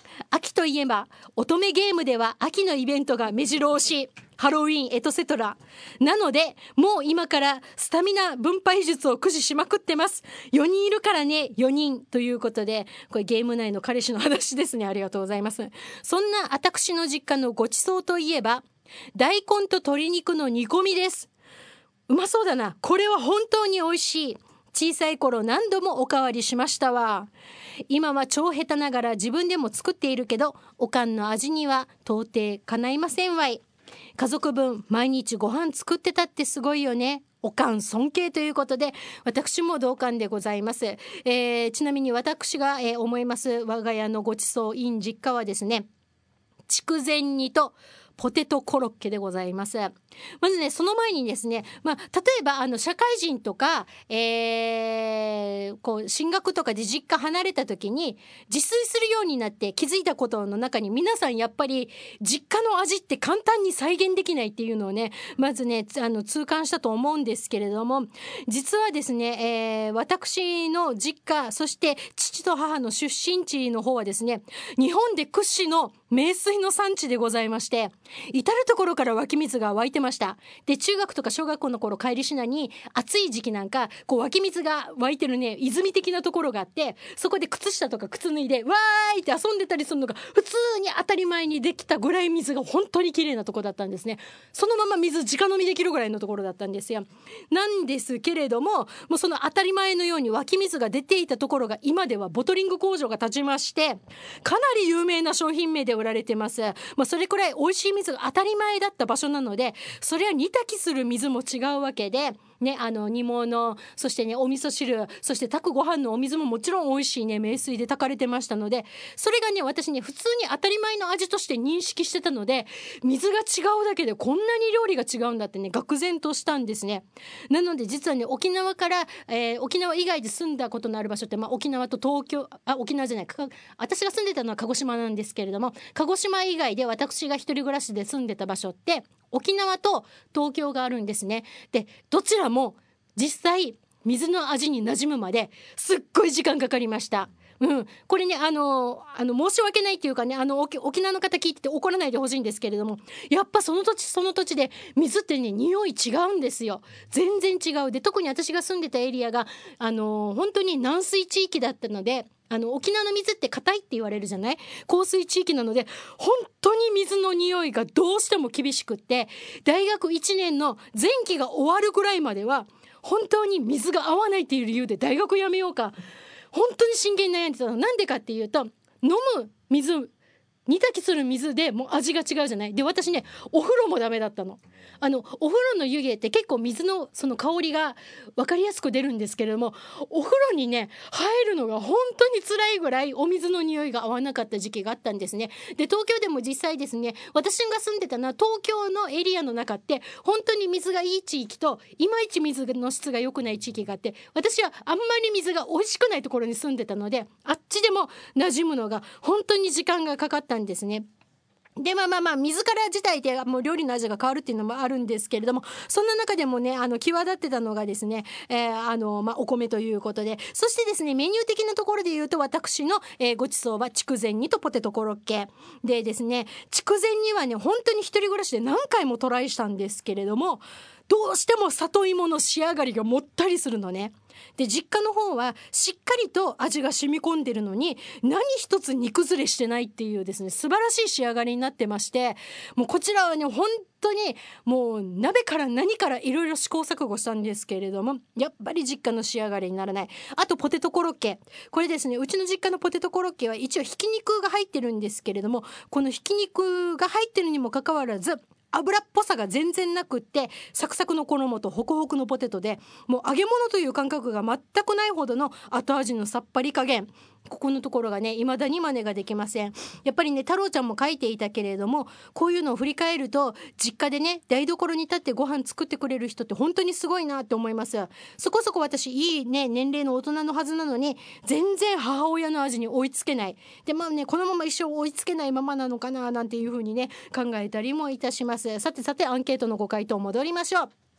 秋といえば乙女ゲームでは秋のイベントが目白押し、ハロウィンエトセトラなので、もう今からスタミナ分配術を駆使しまくってます。よにんいるからね、よにんということで、これゲーム内の彼氏の話ですね。ありがとうございます。そんな私の実家のごちそうといえば大根と鶏肉の煮込みです。うまそうだな。これは本当に美味しい。小さい頃何度もおかわりしましたわ。今は超下手ながら自分でも作っているけど、おかんの味には到底かないませんわい。家族分毎日ご飯作ってたってすごいよね。おかん尊敬ということで、私も同感でございます。えー、ちなみに私が、えー、思います我が家のごちそう in 実家はですね、筑前煮とポテトコロッケでございます。まずね、その前にですね、まあ、例えばあの社会人とか、えー、こう進学とかで実家離れた時に自炊するようになって気づいたことの中に、皆さんやっぱり実家の味って簡単に再現できないっていうのをね、まずねあの痛感したと思うんですけれども、実はですね、えー、私の実家、そして父と母の出身地の方はですね、日本で屈指の名水の産地でございまして、至るところから湧き水が湧いてました。で、中学とか小学校の頃、帰りしなに暑い時期なんかこう湧き水が湧いてるね、泉的なところがあって、そこで靴下とか靴脱いでわーいって遊んでたりするのが普通に当たり前にできたぐらい、水が本当に綺麗なところだったんですね。そのまま水直飲みできるぐらいのところだったんですよ。なんですけれども、もうその当たり前のように湧き水が出ていたところが、今ではボトリング工場が建ちまして、かなり有名な商品名で売られてます。まあ、それくらい美味しい水が当たり前だった場所なので、それは煮炊きする水も違うわけでね、あの煮物、そしてねお味噌汁、そして炊くご飯のお水ももちろん美味しいね名水で炊かれてましたので、それがね私ね普通に当たり前の味として認識してたので、水が違うだけでこんなに料理が違うんだってね愕然としたんですね。なので実はね、沖縄から、えー、沖縄以外で住んだことのある場所って、まあ、沖縄と東京、あ沖縄じゃないか、私が住んでたのは鹿児島なんですけれども、鹿児島以外で私が一人暮らしで住んでた場所って沖縄と東京があるんですね。で、どちらも実際水の味に馴染むまですっごい時間かかりました。うん、これねあのあの申し訳ないっていうかね、あの 沖, 沖縄の方聞いてて怒らないでほしいんですけれども、やっぱその土地その土地で水ってね匂い違うんですよ。全然違う。で、特に私が住んでたエリアがあの本当に軟水地域だったので、あの沖縄の水って硬いって言われるじゃない、硬水地域なので本当に水の匂いがどうしても厳しくって、大学いちねんの前期が終わるぐらいまでは本当に水が合わないっていう理由で大学辞めようか本当に真剣に悩んでたの。なんでかっていうと、飲む水、煮炊きする水でもう味が違うじゃない。で、私ねお風呂もダメだったの。あのお風呂の湯気って結構水のその香りが分かりやすく出るんですけれども、お風呂にね入るのが本当に辛いぐらいお水の匂いが合わなかった時期があったんですね。で、東京でも実際ですね、私が住んでたのは東京のエリアの中って本当に水がいい地域といまいち水の質が良くない地域があって、私はあんまり水が美味しくないところに住んでたので、あっちでも馴染むのが本当に時間がかかったんですね。で、まあまあまあ水から自体でもう料理の味が変わるっていうのもあるんですけれども、そんな中でもねあの際立ってたのがですね、えー、あのまあお米ということで、そしてですねメニュー的なところで言うと、私の、えー、ごちそうは筑前煮とポテトコロッケでですね、筑前煮はね本当に一人暮らしで何回もトライしたんですけれども、どうしても里芋の仕上がりがもったりするのね。で、実家の方はしっかりと味が染み込んでるのに何一つ煮崩れしてないっていうですね素晴らしい仕上がりになってまして、もうこちらはね本当にもう鍋から何からいろいろ試行錯誤したんですけれども、やっぱり実家の仕上がりにならない。あとポテトコロッケ、これですね、うちの実家のポテトコロッケは一応ひき肉が入ってるんですけれども、このひき肉が入ってるにもかかわらず油っぽさが全然なくって、サクサクの衣とホクホクのポテトで、もう揚げ物という感覚が全くないほどの後味のさっぱり加減、ここのところがね未だに真似ができません。やっぱりね太郎ちゃんも書いていたけれども、こういうのを振り返ると実家でね台所に立ってご飯作ってくれる人って本当にすごいなって思います。そこそこ私いいね年齢の大人のはずなのに全然母親の味に追いつけない。で、まあねこのまま一生追いつけないままなのかななんていうふうにね考えたりもいたします。さてさてアンケートのご回答戻りましょう。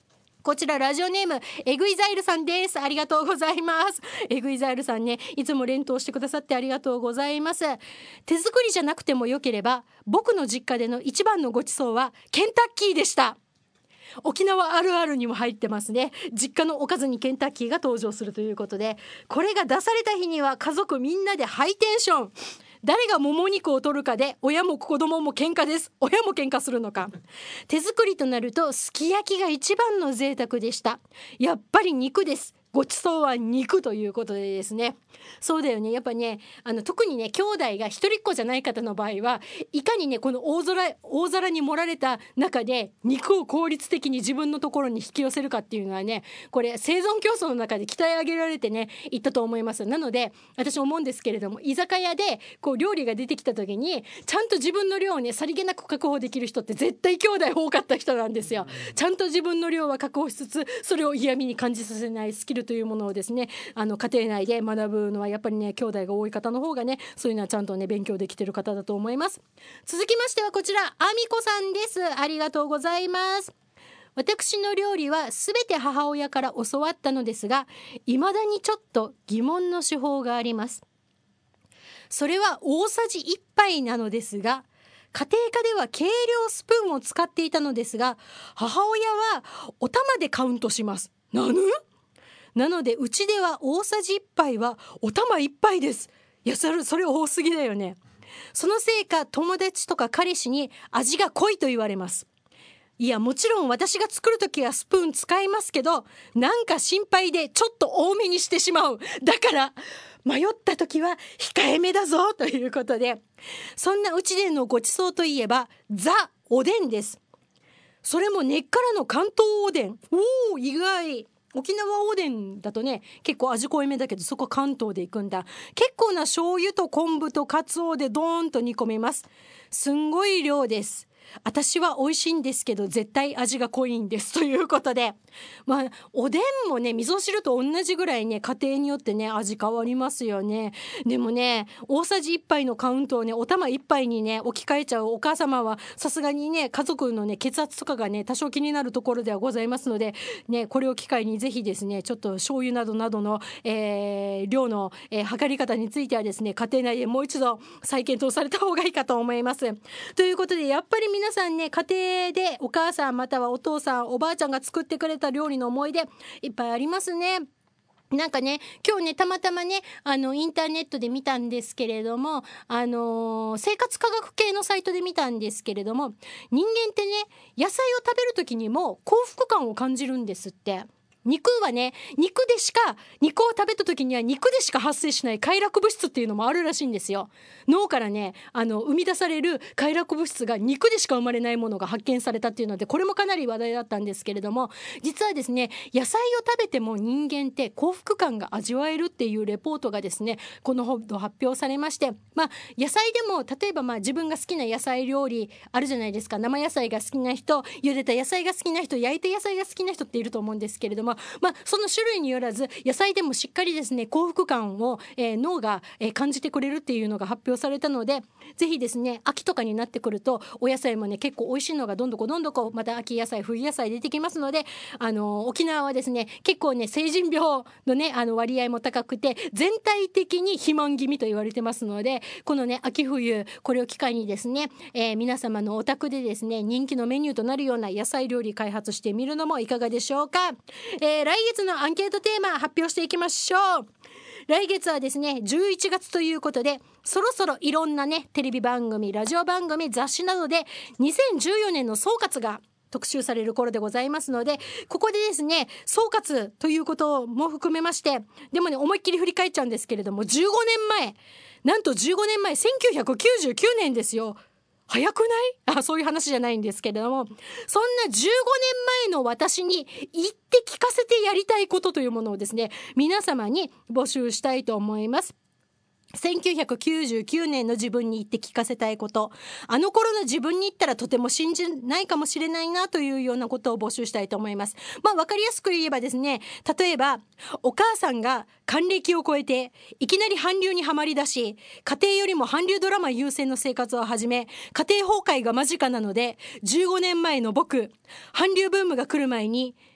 こちらラジオネームエグイザイルさんです。ありがとうございます。エグイザイルさんね、いつも連投してくださってありがとうございます。手作りじゃなくてもよければ、僕の実家での一番のごちそうはケンタッキーでした。沖縄あるあるにも入ってますね。実家のおかずにケンタッキーが登場するということで、これが出された日には家族みんなでハイテンション。誰がもも肉を取るかで親も子供も喧嘩です。親も喧嘩するのか。手作りとなるとすき焼きが一番の贅沢でした。やっぱり肉です。ごちそうは肉ということでですね、そうだよね。やっぱね、あの特にね兄弟が一人っ子じゃない方の場合はいかにねこの大皿大皿に盛られた中で肉を効率的に自分のところに引き寄せるかっていうのはね、これ生存競争の中で鍛え上げられてねいったと思います。なので私思うんですけれども、居酒屋でこう料理が出てきた時にちゃんと自分の量をねさりげなく確保できる人って絶対兄弟多かった人なんですよ。ちゃんと自分の量は確保しつつ、それを嫌味に感じさせないスキルというものをですね、あの家庭内で学ぶのはやっぱりね兄弟が多い方の方がね、そういうのはちゃんとね勉強できてる方だと思います。続きましてはこちら、あみこさんです。ありがとうございます。私の料理はすべて母親から教わったのですが、未だにちょっと疑問の手法があります。それは大さじいっぱいなのですが、家庭科では計量スプーンを使っていたのですが、母親はお玉でカウントします。なぬ？なのでうちでは大さじいっぱいはお玉いっぱいです。いやそれ、それ多すぎだよね。そのせいか友達とか彼氏に味が濃いと言われます。いやもちろん私が作るときはスプーン使いますけど、なんか心配でちょっと多めにしてしまう。だから迷ったときは控えめだぞということで、そんなうちでのごちそうといえばザ・おでんです。それも根っからの関東おでん。おー意外。沖縄おでんだとね結構味濃いめだけど、そこ関東で行くんだ。結構な醤油と昆布とカツオでドーンと煮込みます。すんごい量です。私は美味しいんですけど絶対味が濃いんですということで、まあおでんもね味噌汁と同じぐらいね家庭によってね味変わりますよね。でもね大さじいっぱいのカウントをねお玉いっぱいにね置き換えちゃうお母様はさすがにね家族のね血圧とかがね多少気になるところではございますのでね、これを機会にぜひですねちょっと醤油などなどの、えー、量の、えー、測り方についてはですね家庭内でもう一度再検討された方がいいかと思います。ということでやっぱり皆さんね家庭でお母さんまたはお父さんおばあちゃんが作ってくれた料理の思い出いっぱいありますね。なんかね今日ねたまたまねあのインターネットで見たんですけれども、あのー、生活科学系のサイトで見たんですけれども、人間ってね野菜を食べる時にも幸福感を感じるんですって。肉はね肉でしか肉を食べた時には肉でしか発生しない快楽物質っていうのもあるらしいんですよ。脳からねあの生み出される快楽物質が肉でしか生まれないものが発見されたっていうので、これもかなり話題だったんですけれども、実はですね野菜を食べても人間って幸福感が味わえるっていうレポートがですねこのほど発表されまして、まあ野菜でも例えばまあ自分が好きな野菜料理あるじゃないですか。生野菜が好きな人、茹でた野菜が好きな人、焼いた野菜が好きな人っていると思うんですけれども、まあ、その種類によらず野菜でもしっかりですね幸福感を、えー、脳が、えー、感じてくれるっていうのが発表されたので、ぜひですね秋とかになってくるとお野菜もね結構美味しいのがどんどこどんどこまた秋野菜冬野菜出てきますので、あのー、沖縄はですね結構ね成人病のねあの割合も高くて全体的に肥満気味と言われてますので、このね秋冬これを機会にですね、えー、皆様のお宅でですね人気のメニューとなるような野菜料理開発してみるのもいかがでしょうか。えー、来月のアンケートテーマ発表していきましょう。来月はですねじゅういちがつということで、そろそろいろんなねテレビ番組ラジオ番組雑誌などでにせんじゅうよねんの総括が特集される頃でございますので、ここでですね総括ということも含めまして、でもね思いっきり振り返っちゃうんですけれども、じゅうごねんまえ、なんとじゅうごねんまえせんきゅうひゃくきゅうじゅうきゅうねんですよ。早くない？あ、そういう話じゃないんですけれども、そんなじゅうごねんまえの私に言って聞かせてやりたいことというものをですね皆様に募集したいと思います。せんきゅうひゃくきゅうじゅうきゅうねんの自分に言って聞かせたいこと、あの頃の自分に言ったらとても信じないかもしれないなというようなことを募集したいと思います。まあ分かりやすく言えばですね、例えばお母さんが還暦を超えていきなり韓流にはまりだし、家庭よりも韓流ドラマ優先の生活を始め、家庭崩壊が間近なのでじゅうごねんまえの僕、韓流ブームが来る前に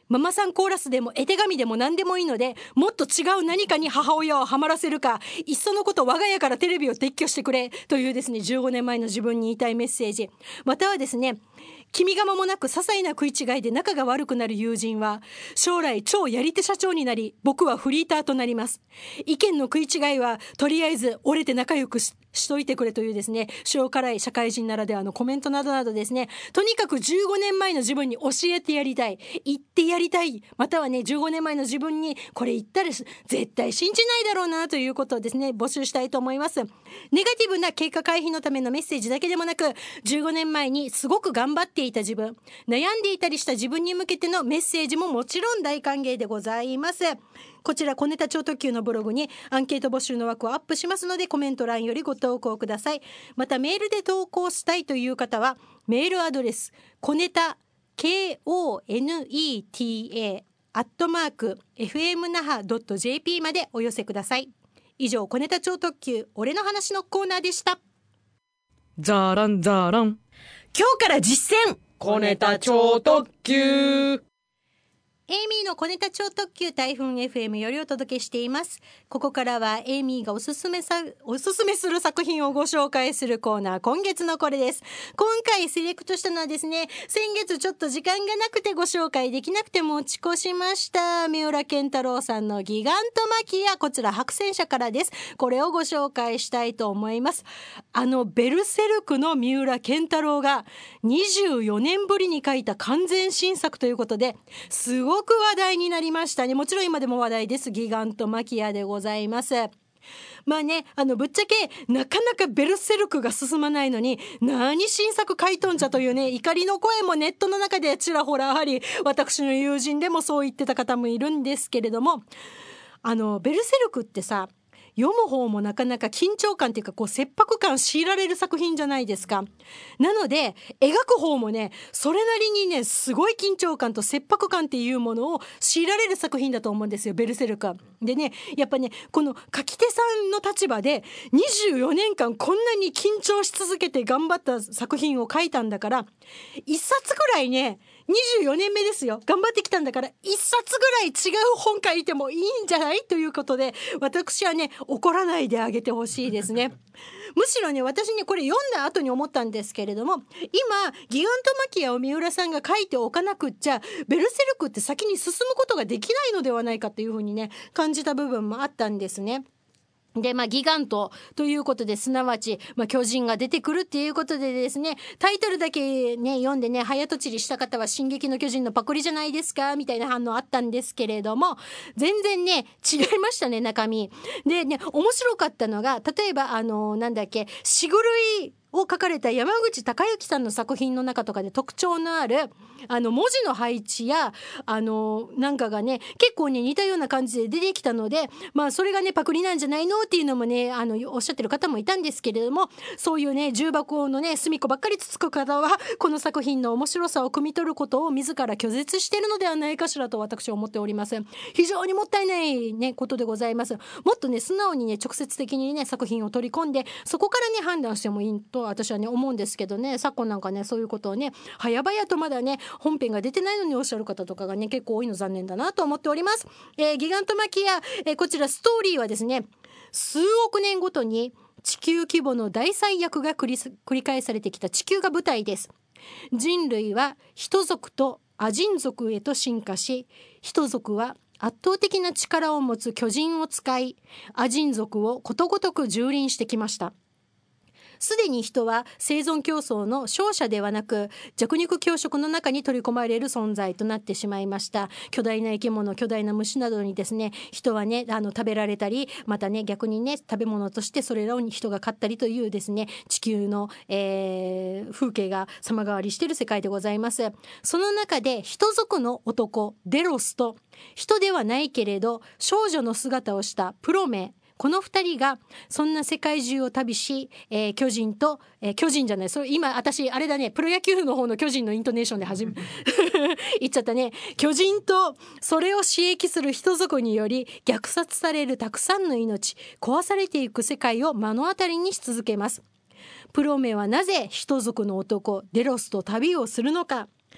ママさんコーラスでも絵手紙でも何でもいいので、もっと違う何かに母親をハマらせるか、いっそのこと我が家からテレビを撤去してくれというですね、じゅうごねんまえの自分に言いたいメッセージ、またはですね、君が間もなく些細な食い違いで仲が悪くなる友人は将来超やり手社長になり、僕はフリーターとなります。意見の食い違いはとりあえず折れて仲良く し, しといてくれというですね、塩辛い社会人ならではのコメントなどなどですね、とにかくじゅうごねんまえの自分に教えてやりたい、言ってやりたい、またはねじゅうごねんまえの自分にこれ言ったら絶対信じないだろうなということをですね、募集したいと思います。ネガティブな経過回避のためのメッセージだけでもなく、じゅうごねんまえにすごく頑張っていた自分、悩んでいたりした自分に向けてのメッセージももちろん大歓迎でございます。こちら小ネタ超特急のブログにアンケート募集の枠をアップしますので、コメント欄よりご投稿ください。またメールで投稿したいという方はメールアドレスコネタ ケーオーエヌイーティーエー アットマーク エフエムナハドットジェーピー までお寄せください。以上、小ネタ超特急俺の話のコーナーでした。 じゃらんじゃらん、 今日から実践小ネタ超特急。 エイミーの小ネタ超特急台風 エフエム よりお届けしています。ここからはエイミーがおすすめさおすすめする作品をご紹介するコーナー、今月のこれです。今回セレクトしたのはですね、先月ちょっと時間がなくてご紹介できなくて持ち越しました三浦健太郎さんのギガントマキア、こちら白戦車からです。これをご紹介したいと思います。あのベルセルクの三浦健太郎がにじゅうよねんぶりに書いた完全新作ということで、すごく話題になりましたね。もちろん今でも話題です。ギガントマキアでございます。まあね、あのぶっちゃけなかなかベルセルクが進まないのに何新作書いとんじゃというね、怒りの声もネットの中でちらほらあり、私の友人でもそう言ってた方もいるんですけれども、あのベルセルクってさ、読む方もなかなか緊張感っていうか、こう切迫感強いられる作品じゃないですか。なので描く方もね、それなりにねすごい緊張感と切迫感っていうものを強いられる作品だと思うんですよ、ベルセルクでね。やっぱね、この書き手さんの立場でにじゅうよねんかんこんなに緊張し続けて頑張った作品を書いたんだから、一冊ぐらいね、にじゅうよねんめですよ、頑張ってきたんだから一冊ぐらい違う本書いてもいいんじゃないということで、私はね怒らないであげてほしいですね。むしろね、私ねこれ読んだ後に思ったんですけれども、今ギガントマキアを三浦さんが書いておかなくっちゃベルセルクって先に進むことができないのではないかというふうにね感じた部分もあったんですね。でまあ、ギガントということで、すなわち、まあ、巨人が出てくるっていうことでですね、タイトルだけね読んでね早とちりした方は進撃の巨人のパクリじゃないですかみたいな反応あったんですけれども、全然ね違いましたね、中身でね。面白かったのが、例えばあのなんだっけ、しぐるいを書かれた山口孝之さんの作品の中とかで特徴のあるあの文字の配置やあのなんかがね結構ね似たような感じで出てきたので、まあそれがねパクリなんじゃないのっていうのもねあのおっしゃってる方もいたんですけれども、そういうね重箱のね隅っこばっかりつつく方はこの作品の面白さを汲み取ることを自ら拒絶しているのではないかしらと私は思っております。非常にもったいないねことでございます。もっとね素直にね直接的にね作品を取り込んで、そこからね判断してもいいと私はね思うんですけどね、昨今なんかねそういうことをね早々とまだね本編が出てないのにおっしゃる方とかがね結構多いの残念だなと思っております。えー、ギガントマキア、えー、こちらストーリーはですね、数億年ごとに地球規模の大災厄が繰り、繰り返されてきた地球が舞台です。人類は人族とアジン族へと進化し、人族は圧倒的な力を持つ巨人を使い、アジン族をことごとく蹂躙してきました。すでに人は生存競争の勝者ではなく弱肉強食の中に取り込まれる存在となってしまいました。巨大な生き物、巨大な虫などにですね、人はねあの食べられたり、またね逆にね食べ物としてそれらを人が飼ったりというですね地球の、えー、風景が様変わりしている世界でございます。その中で人族の男デロスと人ではないけれど少女の姿をしたプロメ、この二人がそんな世界中を旅し、えー、巨人と、えー、巨人じゃないそれ今私あれだねプロ野球の方の巨人のイントネーションで始め言っちゃったね。巨人とそれを刺激する人族により虐殺されるたくさんの命、壊されていく世界を目の当たりにし続けます。プロメはなぜ人族の男デロスと旅をするのか、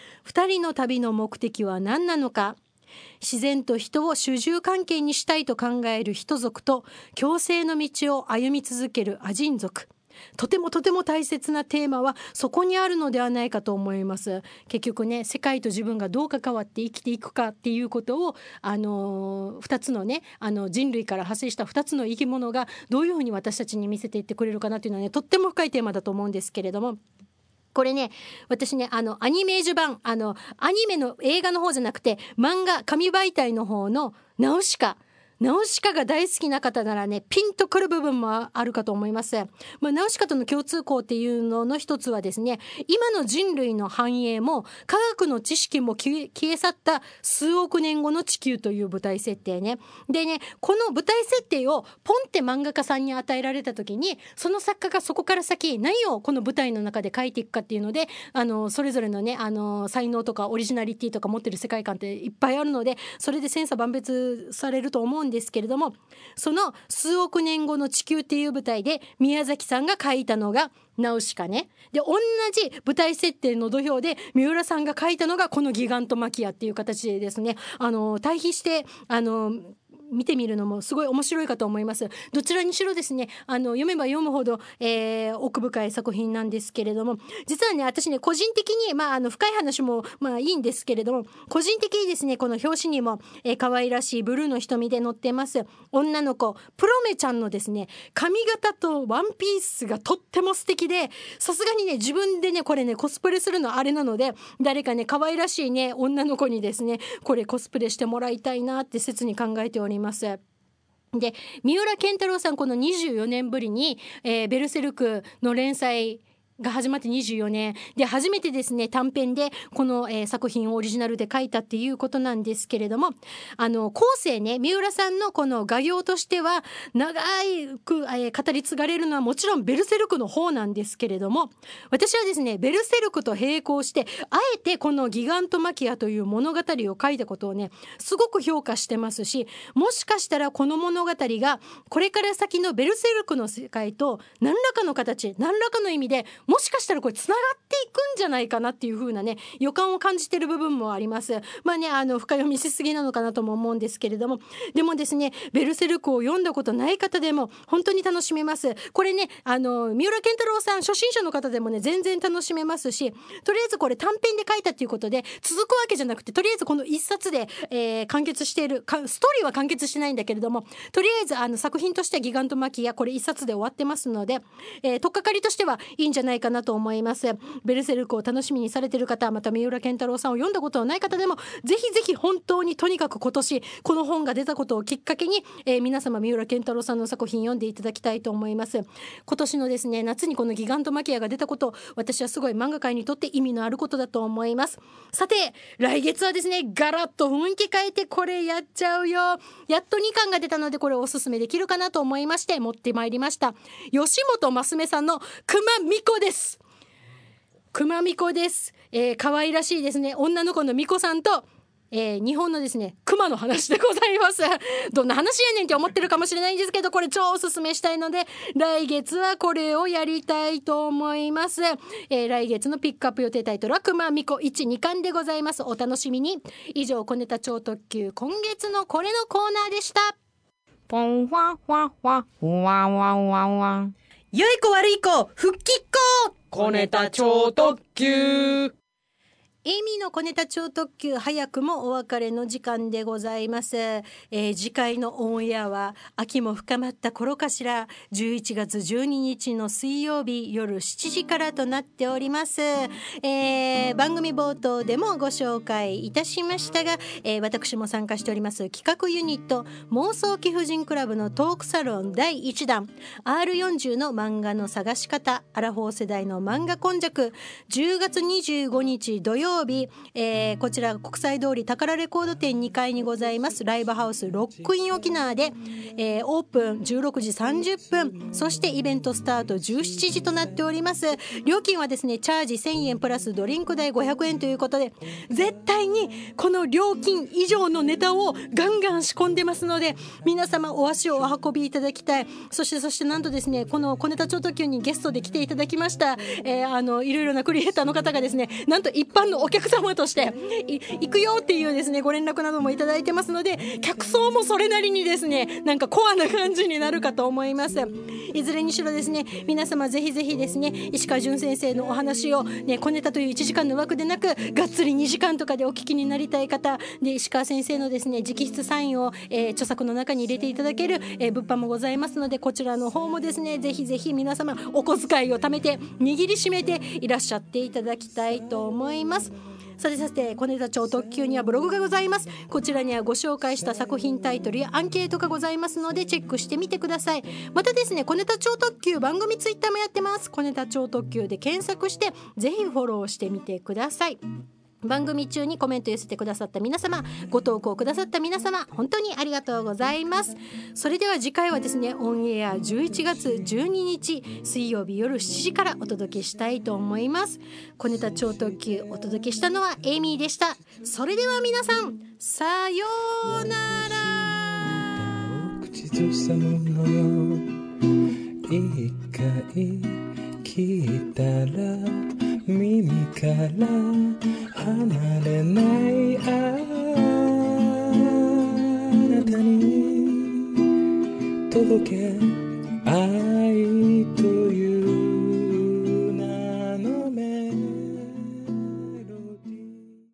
二人の旅の目的は何なのか。自然と人を主従関係にしたいと考える人族と共生の道を歩み続けるアジン族。とてもとても大切なテーマはそこにあるのではないかと思います。結局ね、世界と自分がどう関わって生きていくかっていうことを、あのー、ふたつのね、あの人類から派生したふたつの生き物がどういうふうに私たちに見せていってくれるかなっていうのはね、とっても深いテーマだと思うんですけれども、これね、私ね、あのアニメージュ版、あのアニメの映画の方じゃなくて漫画紙媒体の方のナウシカナウシカが大好きな方ならね、ピンとくる部分もあるかと思います。まあ、ナウシカとの共通項っていうのの一つはですね、今の人類の繁栄も科学の知識も消え去った数億年後の地球という舞台設定ね。でね、この舞台設定をポンって漫画家さんに与えられた時に、その作家がそこから先何をこの舞台の中で描いていくかっていうので、あのそれぞれのね、あの才能とかオリジナリティとか持ってる世界観っていっぱいあるので、それで千差万別されると思うんですけれども、その数億年後の地球っていう舞台で宮崎さんが書いたのがナウシカね。で、同じ舞台設定の土俵で三浦さんが書いたのがこのギガントマキアっていう形でですね、あの対比してあの見てみるのもすごい面白いかと思います。どちらにしろですね、あの読めば読むほど、えー、奥深い作品なんですけれども、実はね、私ね、個人的に、まあ、あの深い話もまあいいんですけれども、個人的にですね、この表紙にも、えー、可愛らしいブルーの瞳で載ってます女の子プロメちゃんのですね、髪型とワンピースがとっても素敵で、さすがにね、自分でねこれねコスプレするのあれなので、誰かね可愛らしいね女の子にですね、これコスプレしてもらいたいなって切に考えております。で、三浦健太郎さん、このにじゅうよねんぶりに、えー、ベルセルクの連載が始まってにじゅうよねんで初めてですね、短編でこの、えー、作品をオリジナルで書いたっていうことなんですけれども、あの後世ね、三浦さんのこの画業としては長く、えー、語り継がれるのはもちろんベルセルクの方なんですけれども、私はですね、ベルセルクと並行してあえてこのギガントマキアという物語を書いたことをね、すごく評価してますし、もしかしたらこの物語がこれから先のベルセルクの世界と何らかの形、何らかの意味でもしかしたらこれつながっていくんじゃないかなっていう風なね、予感を感じてる部分もあります。まあね、あの深読みしすぎなのかなとも思うんですけれども、でもですね、ベルセルクを読んだことない方でも本当に楽しめます。これね、あの三浦健太郎さん初心者の方でもね全然楽しめますし、とりあえずこれ短編で書いたっていうことで続くわけじゃなくて、とりあえずこの一冊で、えー、完結している、ストーリーは完結してないんだけれども、とりあえずあの作品としてはギガントマキアこれ一冊で終わってますので、えー、取っかかりとしてはいいんじゃないかなと思います。ベルセルクを楽しみにされている方、また三浦健太郎さんを読んだことのない方でもぜひぜひ本当にとにかく今年この本が出たことをきっかけに、えー、皆様三浦健太郎さんの作品読んでいただきたいと思います。今年のですね、夏にこのギガントマキアが出たこと、私はすごい漫画界にとって意味のあることだと思います。さて、来月はですね、ガラッと雰囲気変えてこれやっちゃうよ。やっとにかんが出たので、これおすすめできるかなと思いまして持ってまいりました。吉本ますめさんのくまみこです。くまみこです。えー、可愛らしいですね、女の子のみこさんと、えー、日本のですね熊の話でございます。どんな話やねんって思ってるかもしれないんですけど、これ超おすすめしたいので来月はこれをやりたいと思います。えー、来月のピックアップ予定タイトルはくまみこいち、にかんでございます。お楽しみに。以上、小ネタ超特急今月のこれのコーナーでした。 ポンワワワワワワワ良い子悪い子復帰っ子小ネタ超特急。 エイミーの小ネタ超特急、早くもお別れの時間でございます。えー、次回のオンエアは秋も深まった頃かしら、じゅういちがつじゅうににちの水曜日夜しちじからとなっております。えー、番組冒頭でもご紹介いたしましたが、えー、私も参加しております企画ユニット妄想貴婦人クラブのトークサロンだいいちだん アールよんじゅう の漫画の探し方、アラフォー世代の漫画今昔、じゅうがつにじゅうごにち土曜日、えー、こちら国際通り宝レコード店にかいにございますライブハウスロックイン沖縄で、えー、オープンじゅうろくじさんじゅっぷん、そしてイベントスタートじゅうしちじとなっております。料金はですね、チャージせんえんプラスドリンク代ごひゃくえんということで、絶対にこの料金以上のネタをガンガン仕込んでますので、皆様お足をお運びいただきたい。そしてそしてなんとですね、この小ネタ超特急にゲストで来ていただきました、えー、あのいろいろなクリエイターの方がですね、なんと一般のお客様として行くよっていうですねご連絡などもいただいてますので、客層もそれなりにですねなんかコアな感じになるかと思います。いずれにしろですね、皆様ぜひぜひですね石川純先生のお話をね、小ネタといういちじかんの枠でなくがっつりにじかんとかでお聞きになりたい方で、石川先生のですね直筆サインを、えー、著作の中に入れていただける、えー、物販もございますので、こちらの方もですねぜひぜひ皆様お小遣いを貯めて握りしめていらっしゃっていただきたいと思います。さてさて、小ネタ超特急にはブログがございます。こちらにはご紹介した作品タイトルやアンケートがございますのでチェックしてみてください。またですね、小ネタ超特急番組ツイッターもやってます。小ネタ超特急で検索してぜひフォローしてみてください。番組中にコメント寄せてくださった皆様、ご投稿くださった皆様、本当にありがとうございます。それでは次回はですね、オンエアじゅういちがつじゅうににち水曜日夜しちじからお届けしたいと思います。小ネタ超特急お届けしたのはエイミーでした。それでは皆さん、さようなら。口ずさむのよ、一回聞いたら耳から離れないあなたに届け